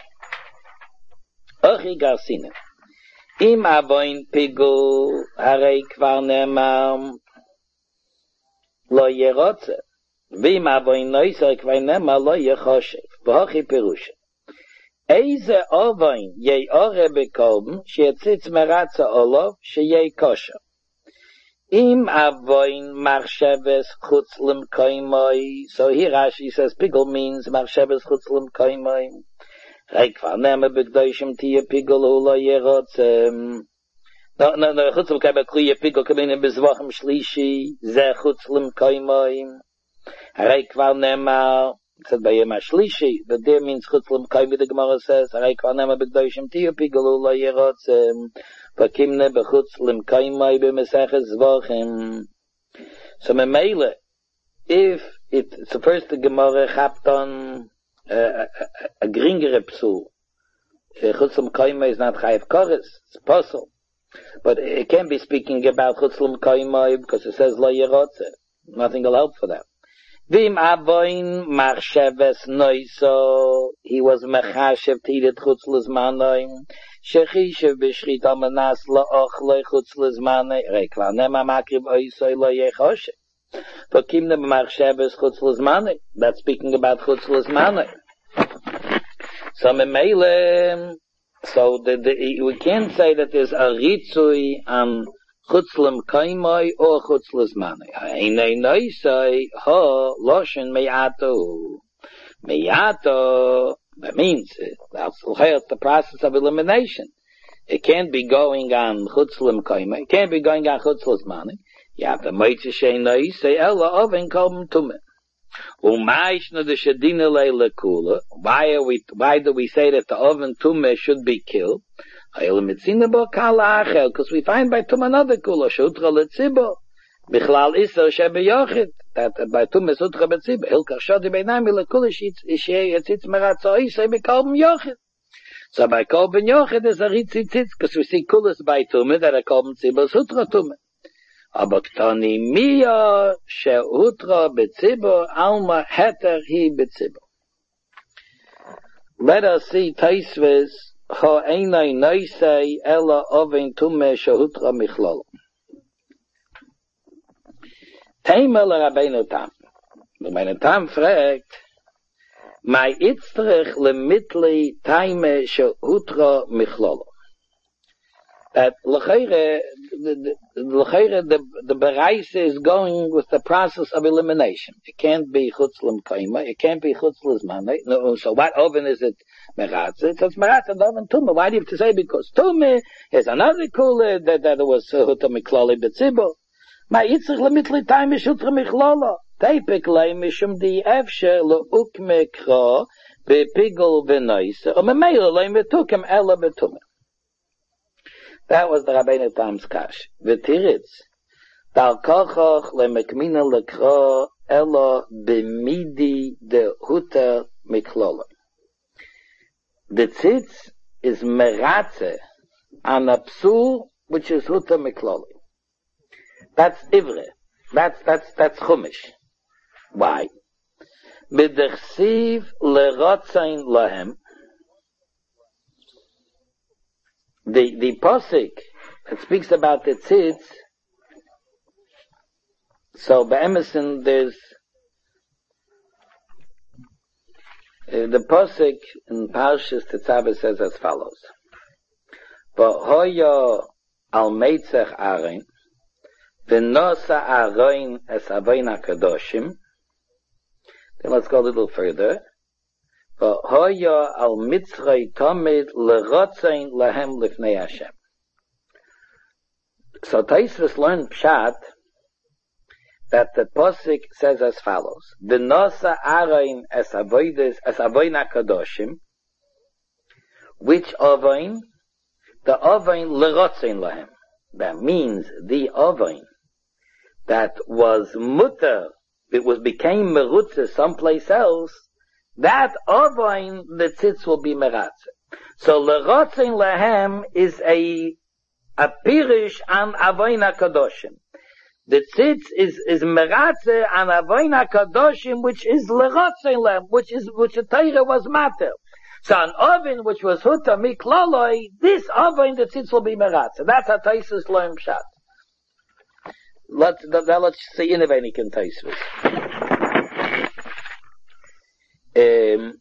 Ochi Garsinim. Im avoin pigul, harei kvar nemar, lo yerotze. V'im avoin noiser kvar nemar, lo yechoshev. V'hochi perusha. Eize avoin yei ore bekolben, sheyetzitz meratze olov, sheyei kosher. Im avoin marsheves chutz lim koimoi. So here Rashi says pigul means marsheves chutz lim koimoi. Reik var neme begdoishim tiye pigul ula yerotzem. No, no, no, chutz lim koimoi kliye pigul kamine bezvochem shlishi. Ze chutz lim koimoi. Reik var neme, said by yema shlishi, but there means chutz lim koimoi, the Gemara says, reik var neme begdoishim tiye pigul ula yerotzem. Vakimne bechutz lim kaimai b'meseches zvachim. So memele, if it, so first the Gemara chapt on uh, a, a, a gringere psul. Chutz lim kaimai is not chayiv koris, it's possible. But it can't be speaking about chutz lim kaimai because it says lo yerotze. Nothing will help for that. Vim avoin marsheves noiso, he was mechashev to eat it chutz lizmanoim. Shechishev b'shchita manas la'ochle chutz lezmane, rekla nema makriv oisoi lo yechoshe. V'kimne b'machsheves chutz lezmane. That's speaking about chutz lezmane. So memele, so the, the, we can't say that there's a ritzui on chutz lemkaimai or chutz lezmane. Einei noisai ha loshen meyato. Meyato, that means that's the process of elimination. It can't be going on chutz lemkaimai. It can't be going on chutz lezmane. You have to moitze shei noisai ella oven kolm tumeh. Why are we, why do we say that the oven tumah should be killed? Because we find by tumah another kula, shutra letzibah. Bichlal iser shebe yochid. That by tumah sutra betzibah. Hilkach shodi beinami lekula shei etzitz meratzo isay bekolben yochid. So by kolben yochid is a ritzitzitz, because we see kulas by tumah that are kolben tzibah sutra tumah. Aber ktani miya she'utra betzibur alma heter hi betzibur. Let us see Taisves ha einai noisei ela oven tume she'utra michlol. Teimel Rabbeinu Tam. Rabbeinu Tam fragt, mai itztrich lemitli taime she'utra michlol. That l'cheire, the, the, the, the bereise is going with the process of elimination. It can't be chutz l'mkaima, it can't be chutz l'zmane. No, so what oven is it meratze? It's meratze and oven tumah. Why do you have to say? Because tumah is another kula that, that was huta mikloli betzibo. Ma yitzich lemitli taim mishutra michlolo. Teipik lei mishum di efshe le'ukme kra bepigol v'noise. O memeil lei metukem ela betumah. That was the Rabbeinu Tam's kash. V'tiritz, dal kochoch lemekmina lekro elo b'midi de huta miklola. The tzitz is meratze on a psul, which is huta miklola. That's ivre. That's, that's, that's chumish. Why? B'dechsiv lerotzain lahem. The, the posik that speaks about the tzitz, so by Emerson there's, uh, the posik in Parshas Tetzaveh says as follows. V'hoyo al meitzach arein, v'nosa arein es avein hakadoshim. Then let's go a little further. V'hoya al mitzray tamid lerotzain lahem lifnei Hashem. So Taisvis learned pshat that the posik says as follows: V'nosa arein es avoides es avoin hakadoshim. Which avoin? The avoin lerotzain lahem. That means the avoin that was mutter, it was became merutze someplace else. That ovain, the tzitz will be meratze. So lerotzein lahem is a a pirish on avoin hakadoshim. The tzitz is is meratze on avoin hakadoshim, which is lerotzein lahem, which is which the Torah was matter. So an oven which was huta miklaloi, this oven the tzitz will be meratze. That's how Taisus learn pshat. Let's now let's see innovating in Taisus. Um,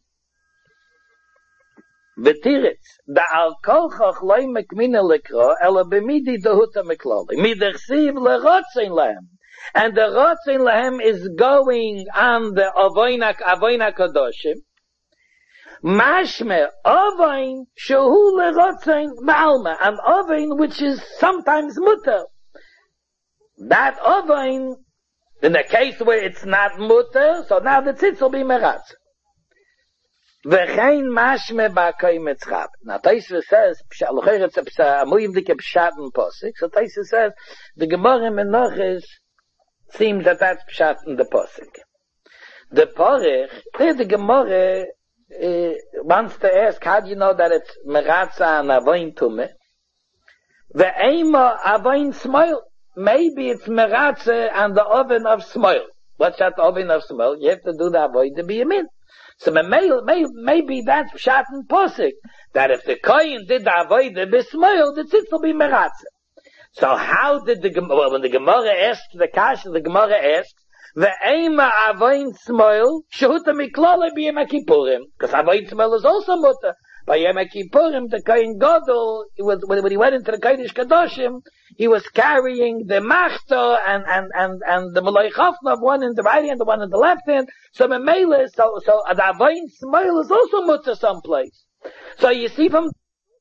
V'tiritz, da al kolchach loy mekmina lekro, ela b'midi dehuta mekloli. Midechsiv lerotzein lahem. And the rotzein lahem is going on the avoinak, avoinak kadoshim. Mashme, ovain, shehu lerotzein ba'alma. An ovain which is sometimes mutter. That ovain, in the case where it's not mutter, so now the tzitz will be meratz. V'chein mashme ba'kay mitzchab. Now Taisva says, l'chayr it's a muyim dike pshat in posik. So Taisva says, the Gemara Menachos seems that that's pshat in the posik. The porich, there the Gemara uh, wants to ask, how do you know that it's meratza and avoin tumeh? Ve'ema avoin smoil. Maybe it's meratza and the oven of smoil. What's that oven of smoil? You have to do the avoid to be a min. So may, may, maybe that's pshat and posik. that if the Kohen did the Avodah B'Smoil, the tzitz will be Meratze. So how did the Gemara, well, when the Gemara asked the Kasha, the Gemara asks, Ve'ema Avoin Smoil, Shehuta Miklala B'Yom HaKippurim. Because Avoin Smoil is also mutter. By Yom HaKippurim, the Kohen Gadol, he was, when he went into the Kodesh Kadoshim, he was carrying the Machta and, and, and, and the Malay Chafnav, one in the right hand, the one in the left hand. So Memele, so, so, the Avoin Smoil is also mutter someplace. So you see from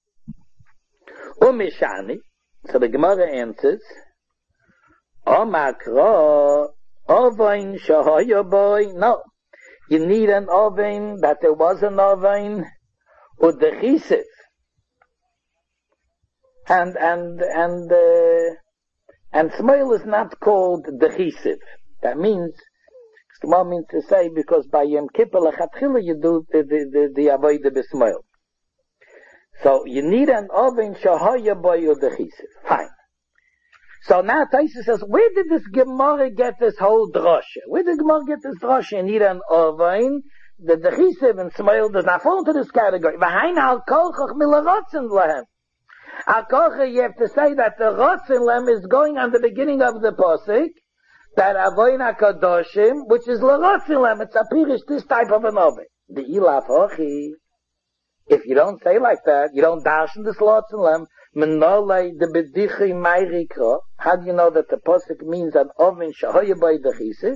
Umishani, so the Gemara answers, Omakra, Ovain Shahaya boy. No. You need an Ovain, that there was an Ovain, or the Chisiv. And, and, and, uh, and Smoil is not called the Chisiv. That means, the Gemara means to say, because by Yom Kippur, Lechatchila, you do the, the, the, the Avodah B'Smoil. So you need an oven shahaya boy or the chisiv. Fine. So now Taisa says, where did this Gemara get this whole drasha? Where did the Gemara get this drasha? You need an oven. The the chisiv and Smoil does not fall into this category. Behind al kolchach milaratzen lehem. Al kolchach, you have to say that the ratzen lehem is going on the beginning of the pasuk. That avoin hakadoshim, which is laratzen lehem. It's a pirish this type of an oven. The ilaf hochi. If you don't say like that, you don't dash in the slots and lamb, menole de bedichi mayrikra. How do you know that the pasuk means an oven shahoya by the chisiv?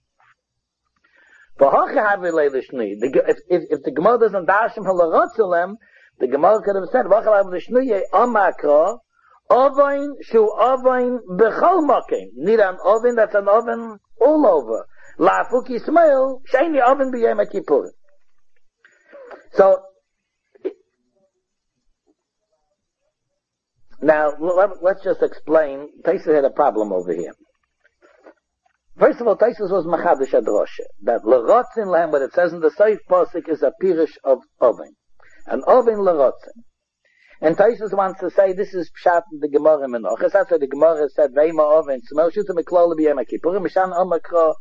If, if, if the Gemara doesn't dash him halarotzelem, the Gemara could have said, v'achalav l'shnuye amakra, oven shu oven b'chol mokim. Need an oven that's an oven all over. La'afuki Smoil, shayni oven b'yom HaKippurim. So, now, let's just explain. Taisus had a problem over here. First of all, Taisus was Machadish Adroshe. That L'rotzin Lahem, what it says in the Seif Posik, is a pirish of oven. An oven L'rotzin. And Taisus wants to say, this is Pshat in the Gemara Menoches. That's why the Gemara said, Veima oven, Smel Shuta Miklol B'Yom HaKippurim, Mishan Omakra,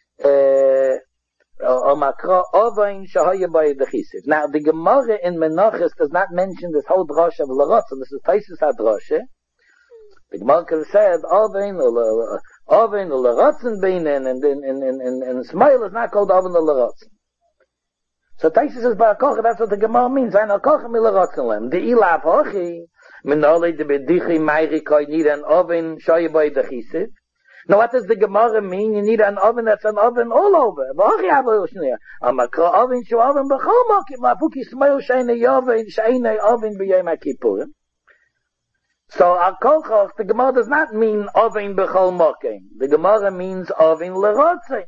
Omakra, oven Shahoya B'Yom HaChisiv. Now, the Gemara in Menoches does not mention this whole droshe of L'rotzin. This is Taisus Adroshe. The Gemara could have said, oven, oven, L'rotzin Beinin, and in, in, in, in, in Smoil is not called oven L'rotzin. So Taisus says, Ba'akocha, that's what the Gemara means. Ein al-kocha mi-l'rotzin lem. The ilaf hochi, minole de bedichi mayri koi need an oven, shoyi boi de chisiv. Now what does the Gemara mean? You need an oven that's an oven all over. V'hochi abo yoshneya. Amakra oven shu oven b'chol mokim. Lafuki Smoil sheine yoven, sheine oven b'yom HaKippurim. So al-kocha, the Gemara does not mean oven b'chol mokim. The Gemara means oven l'rotzin.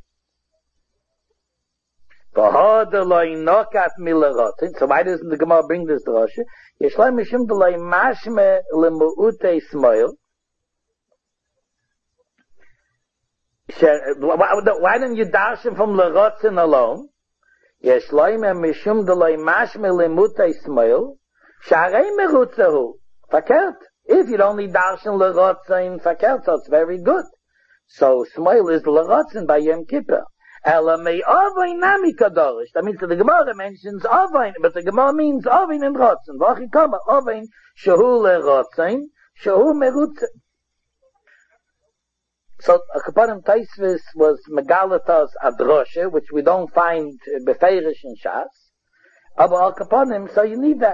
So why doesn't the Gemara bring this drasha? Yeshlai mishum delay mashme lemuute Smoil. Why don't you dash him from L'rotzin alone? Yeshlai mishum delay mashme lemuute Smoil. Sharei merutzehu. Fakert. If you only dash him L'rotzin, fakert, so it's very good. So Smoil is L'rotzin by Yom Kippur. Ela mei ovain nami kadorish. That means that the Gemara mentions ovain, but the Gemara means ovain and rotzen. V'achi kama ovain shehu lerotzen, shehu merutzen. So Kaparim Taisvis was Megalatas Adroshe, which we don't find befeirish in Shas. Aber Al Kaparim, so you need that.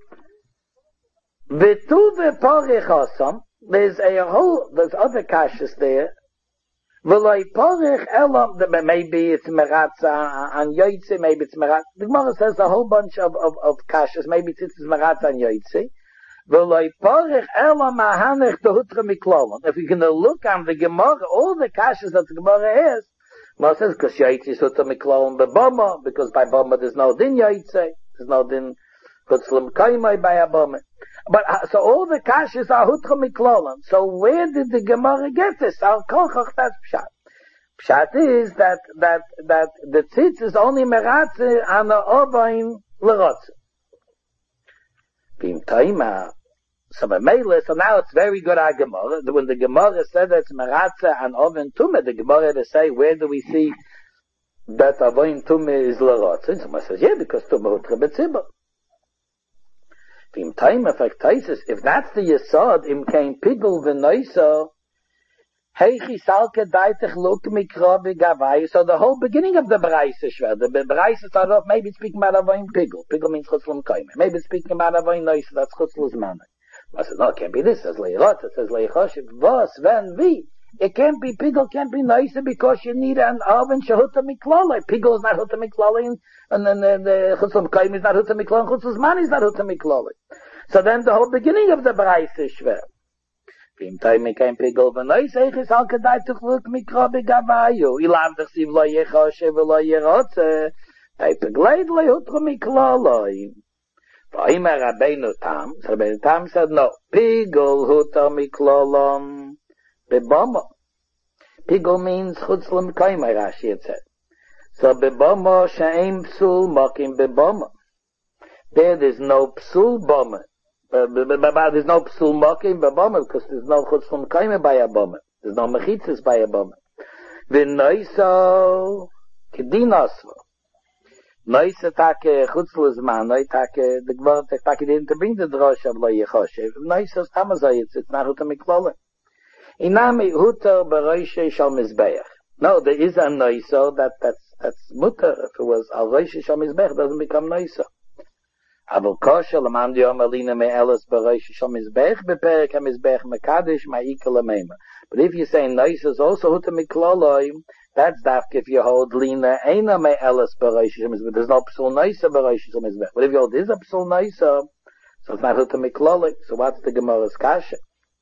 V'tuve porich osam, there's a whole, there's other kashas there. Maybe it's meratza on yoytze, maybe it's meratza. The Gemara says a whole bunch of, of, of kashas, maybe it's meratza on yoytze. If you're going to look on the Gemara, all the kashas that the Gemara has, Gemara says, because yoytze is hutra miklolon beboma, because by boma there's no din yoytze, there's no din kutzlam kaimai by a boma. But, uh, so all the kashas are hutra miklolon. So where did the Gemara get this? Al kochach, that's pshat. Pshat is that, that, that the tzitz is only meratze on the ovain l'rotze. Bim taima. So b'meile, so now it's very good our Gemara. When the Gemara said that it's meratze on ovain tumah, the Gemara had to say, where do we see that ovain tumah is l'rotze? And someone says, yeah, because tumah hutra b'tzibah. V'im time effect taisis, if that's the yesod, im kein pigel v'noisa, heichi salke daitich luk mikra b'gavai, so the whole beginning of the Braise is shver. The Braise started off maybe speaking about avoin pigel. Pigel means chutzlum kaime. Maybe speaking about avoin noisa, that's chutzlus manai. I said, no, it can't be this. It says leirot, it says leirchoshev. Vos, when, vi. It can't be pigel, can't be noisa because you need an oven shehuta miklala. Pigel is not huta miklala, and then the, the chutzlum kaime is not huta miklala, and chutzlus manai is not huta miklala. So then the whole beginning of the Braise is shver. V'im time kein pigel v'noisa, eichis al kedai tuchluk mikra b'gavayu. Ilav dechsiv lo yechoshev v'lo yerotze. Tay pigleid lo yutra miklaloi. V'oimer Rabbeinu Tam, so Rabbeinu Tam said, no, pigel huta miklalon bebama. Pigel means chutzlum kaimai, Rashi had said. So bebama she'em psul mokim bebama. There there's no psul bama. Uh, there's no psul mokim bebama because there's no chutzlum kaimai by a bama. There's no mechitzas by a bama. V'noisa kedinasva. Noisa take chutzlus man, noi take the gvart take didn't bring the drosh of lo yechoshev. Noisa is tamazay, it's it's not huta miklala. Inami huta beroishe shal mizbeach. No, there is a noisa that that's that's mutter. If it was al roishe shal mizbeach, it doesn't become noisa. Aval kosher leman diyom alina me elas beroishe shal mizbeach beperek ha mizbeach mekadosh ma'ika lemema. But if you say noisa is also huta miklala, that's dafk if you hold lina eina me elas b'roishes mizbech. There's no psul noisa b'roishes mizbech. But if you hold is a psul noisa, so it's not huta miklalik. So what's the Gemara's kasha?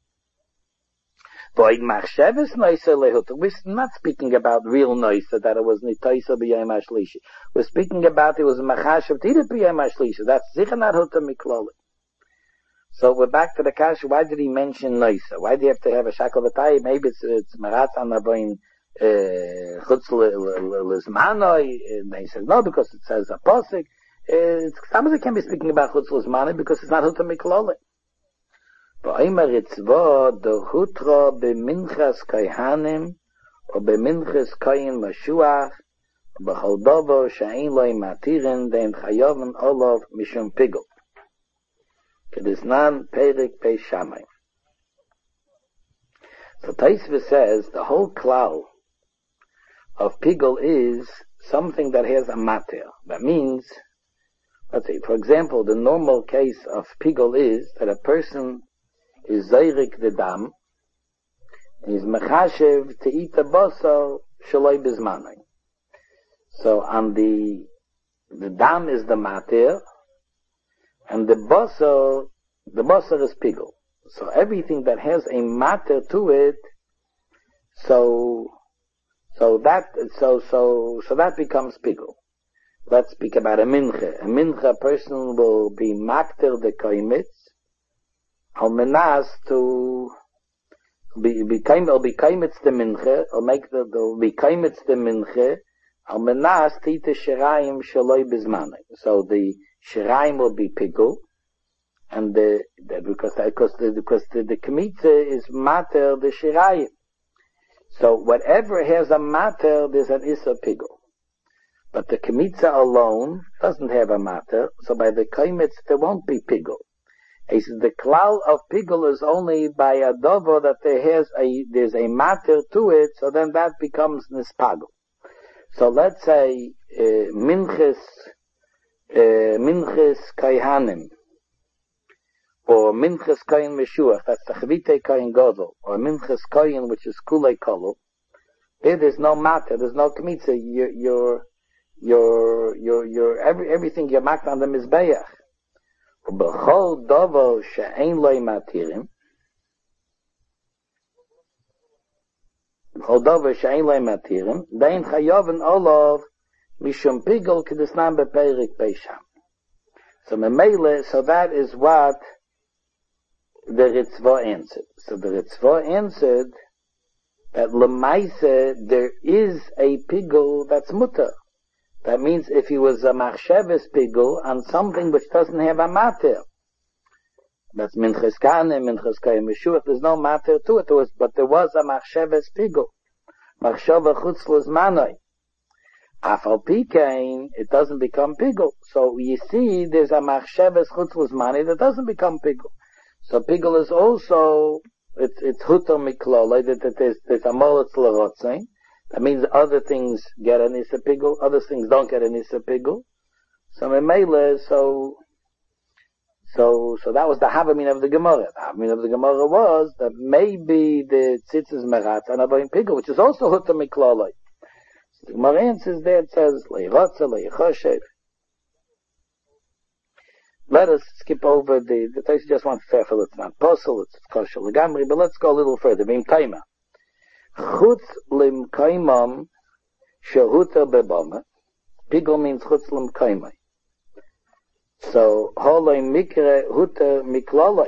Void machsheves noisa lehuta. We're not speaking about real noisa that it was nitoisa b'yom hashlishi. We're speaking about it was machashev tida b'yom hashlishi. That's sicher not huta miklalik. So we're back to the kasha. Why did he mention noisa? Why do you have to have a shakel v'tayim? Maybe it's it's marat an avoin chutz lizmanoi. They says no because it says a posik. It's somebody can be speaking about chutz lizmanoi because it's not huta miklole. V'oimer itzvo do hutra b'minchas kayhanim or b'minchas kayin mashuach b'chol dovo she'ein loy matirin dein chayoven olav mishum pigel. Kedisnan perik pei shamay. So Taisva says the whole klal of pigel is something that has a mater. That means, let's say, for example, the normal case of pigel is that a person is zayrik the dam, and is mechashev to eat the basar shaloi bizmanai. So on the, the dam is the mater, and the basar, the basar is pigel. So everything that has a matter to it, so, so that, so, so, so that becomes pigel. Let's speak about a mincha. A mincha person will be makter the kaimitz, al menas to be, be kaim, will be kaimitz the mincha, or make the, will be kaimitz the mincha, al menas tita shirayim shaloi bizmanai. So the shirayim will be pigel, and the, the because because the because the, the kemitza is mater the shirayim. So whatever has a mater, there's an issa pigel. But the kemitza alone doesn't have a mater, so by the kaimitz there won't be pigel. He says the klal of pigel is only by a dovo that there has a there's a mater to it, so then that becomes nispagel. So let's say uh, minches uh, minches kaihanim, or minches kain meshuach, that's the chavite kain godol, or minches kain which is kulei kolu. There, there's no matter, there's no kmitza. Your, your, your, your, your, every, everything you're marked on the mizbeach. B'chol dovo she'ein loy matirim. B'chol dovo she'ein loy matirim. Dein chayoven olav mishum pigel kedisnan beperik peisham. So memele, so that is what the Ritzvah answered. So the Ritzvah answered that lemaise there is a pigel that's mutter. That means if he was a machsheves pigel on something which doesn't have a mater, that's minches kanim, minches kayim meshuach, there's no mater to it, was, but there was a machsheves pigel, machshava chutz lizmanoi. Afal pikein, it doesn't become pigul. So you see, there's a machsheves chutz l'zmani that doesn't become pigul. So pigul is also, it's, it's huto miklolei, that it is, there's a molotz l'rotzein. That means other things get an issa pigul, other things don't get an issa pigul. So memele, so, so, so that was the havamin of the Gemara. The havamin of the Gemara was that maybe the tzitzis meratz and avoin pigul, which is also huto miklolei. The Gemara answers there, it says, le'irotze, le'yichoshev. Let us skip over the, the Tosfos just wants to say, it's not possible, it's kosher legamri, but let's go a little further. V'im taima. Chutz lim kaimam shehuta bebama. Pigul means chutz lim kaimai. So, holoi mikre huta miklaloi.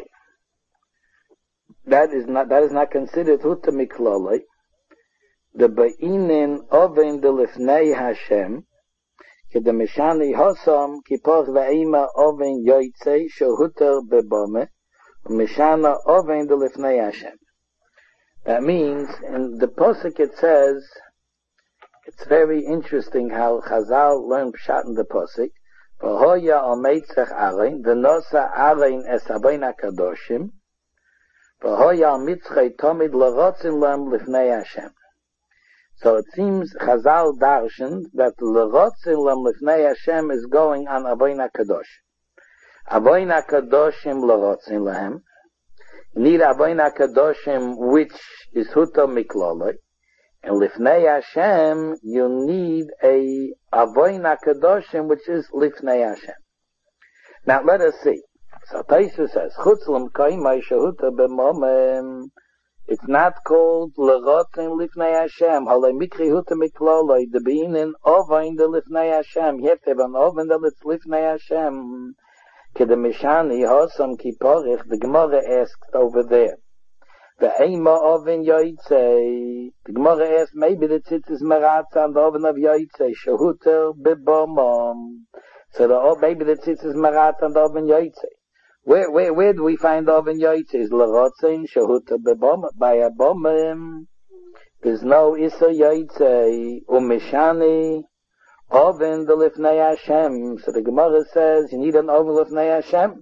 That is not, that is not considered huta miklaloi. The be'inin oven de lifnei Hashem, ke de mishani hosam kipoch ve'ima oven yoytze shehuter bebome, mishana oven de lifnei Hashem. That means, in the Pasuk it says, it's very interesting how Chazal learned Pshat in the Pasuk, v'hoya ometzech arein, v'nosa arein es habein hakadoshim, v'hoya mitzchei tomid l'rotzin lam lifnei Hashem. So it seems Chazal darshan that l'rotzin lam lifnei Hashem is going on Avoin HaKadosh. Avoin HaKadoshim l'rotzin lahem. You need Avoin HaKadoshim which is huto mikloloi. And lifnei Hashem you need a Avoin HaKadoshim which is lifnei Hashem. Now let us see. So Tosfos says, Chutz lam kaimai shehuta b'momem. It's not called l'rotzin lifnei Hashem. Halei mikri huta mikloloi. The beinin ovain the lifnei Hashem. You have to have an ovain that it's lifnei Hashem. Kedemishani hosam kiporich. The Gemara asked over there. The eima ovain yoytze. The Gemara asked maybe the tzitzis meratza and the ovain of yoytze. Shehuta b'bomom. So the maybe the tzitzis meratza and the ovain yoytze. Where, where, where do we find Oven Yoytze? Is l'rotzin shehuta bebom, by a bomim. There's no Issa Yoytze, umishani, Oven the lifnei Hashem. So the Gemara says, you need an Oven lifnei Hashem.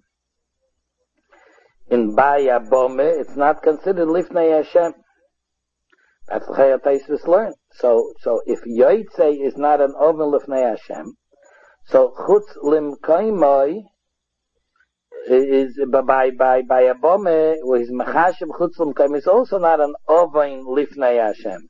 In by a bomim, it's not considered lifnei Hashem. That's the Chayat Tosfos learned. So, so if Yoytze is not an Oven lifnei Hashem, so chutz lim kaimoi, is by by by a bomb where his machashem chutzum kaim is also not an ovain lifnei Hashem.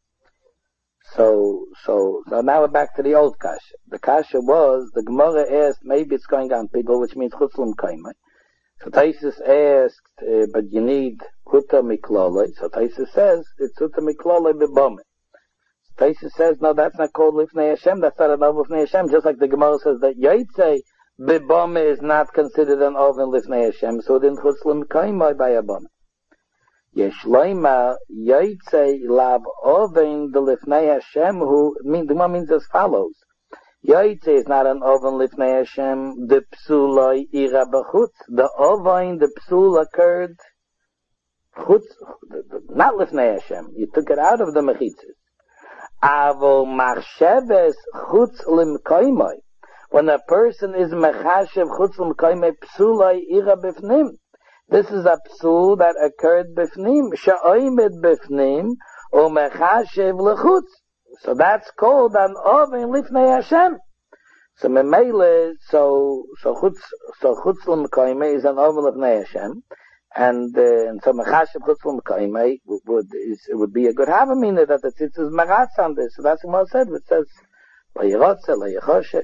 So so so now we're back to the old kasha. The kasha was the Gemara asked maybe it's going on pigul, which means chutzum kaim. So Tosfos asked, uh, but you need huta miklolei. So Tosfos says it's huta miklolei bebomeh. So Tosfos says no, that's not called lifnei Hashem. That's not an ovain lifnei Hashem. Just like the Gemara says that Yoytze Bebome is not considered an oven lifnei Hashem, so then chutz lim kaimai by a bomb. Yeshleima Yoytze lav oven the lifnei Hashem, who mean the one means as follows. Yoytze is not an oven lifnei Hashem. The psuloi ira b'chutz. The oven, the psul occurred chutz, not lifnei Hashem. You took it out of the mechitzas. Avo machsheves chutz lim kaimai. When a person is mechashev chutz lim kaimai psulai ira bifnim, this is a psul that occurred bifnim, sha'oimed bifnim, or mechashev lechutz. So that's called an oven lifnei Hashem. So memele, so so chutz so chutz lim kaimai is an oven lifnei Hashem, and uh, and so mechashev chutz lim kaimai would is it would be a good havamina that the tzitzis meratz on this. So that's what I said. It says le'yirotze le'yichoshev.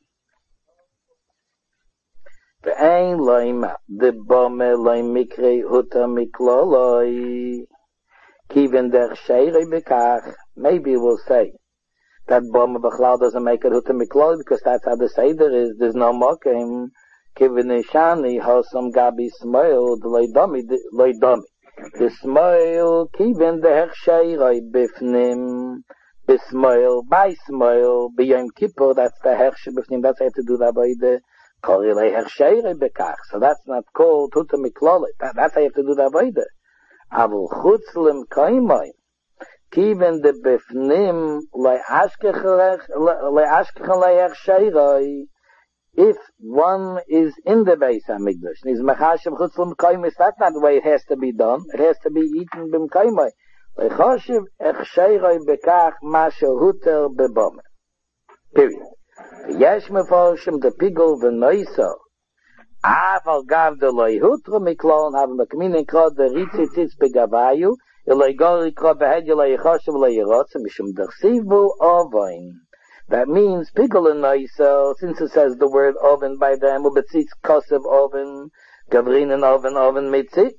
Ve'ein loima de bome loim mikre huta mikloloi kiven der sheirei bekach. Maybe we'll say that bome b'chlal doesn't make it huta mikloloi because that's how the seder is. There's no mokim. Kiven ishani hosam gabi smoil loy domi loy domi. The smoil kiven der sheirei bifnim bismoil by smoil b'yom kippur. That's the hershe bifnim. That's how to do that by the so that's not called huta miklolei. That, that's how you have to do the avodah. Avul chutz lim kaimai Kiven de befnim le'ashkechelech le'ach sheiroi. If one is in the Beis HaMikdash, and is mechashem chutz l'mekayim, that's not the way it has to be done. It has to be eaten b'mekayim. Le'choshev ech sheiroi bekach ma shehuter bebome. Period. V'yesh meforshim de pigol v'noiso. Aval gav de loihutra miklon, have mekminen krod de ritzitzitz begavayu, ilay gori krod behed ilay yechoshev ilay yerotzim, mishum dersivu ovoin. That means pigol and noiso, since it says the word oven by them, ubetzitz kosev oven, gavrin and oven, oven mitzitz.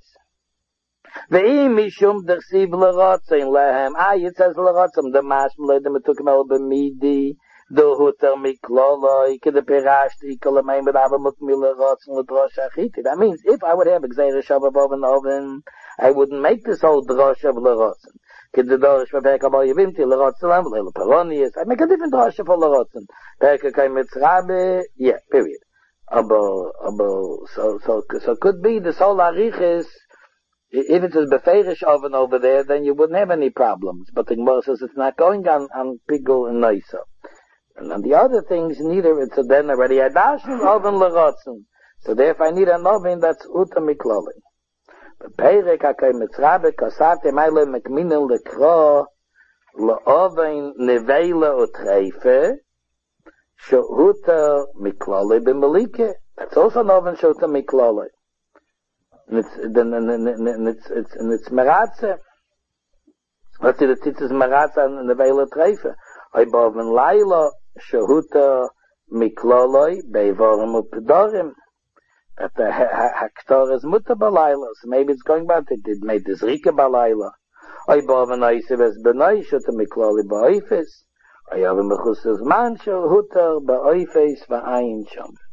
Ve'im mishum dersiv lerotzim lehem. Ah, it says lerotzim, the mashim lehem etukim el b'midi, the huter mikloloi, kede perashti, kolamein b'dava mutmila rotzim l'drosh achiti. That means if I would have exeir shabav oven oven, I wouldn't make this whole drosh of lerotzim. Kede dorish v'perka bal yevimti lerotzim, v'leil peronius. I make a different drosh for lerotzim. Perka kai mitzrabe, yeah, period. Aber, aber, so, so, so could be the whole arichis. If it is beferish oven over there, then you wouldn't have any problems. But the Gemara says it's not going on, on pigul and noiso. And on the other things, neither it's a then already adashim oven lerotzim. So therefore I need an oven that's uta mikloli. But perek hakay mitzrabe kasate meile mekminen lekro leoven nevela utreife shuta mikloli b'melike. That's also an oven shuta mikloli. And it's then and, and, and, and it's it's and it's meratze. Let's see the tzitzis meratze and the nevela treife. Oy boven laila shehuta mikloloi beivorim upedorim. That the haktor is muta balayla. So maybe it's going back. It did made this rika balayla. Oy boven oisiv es benoi shuta mikloli ba'oifes. Oy avim mechusas man shehuta ba'oifes va'ayin shom.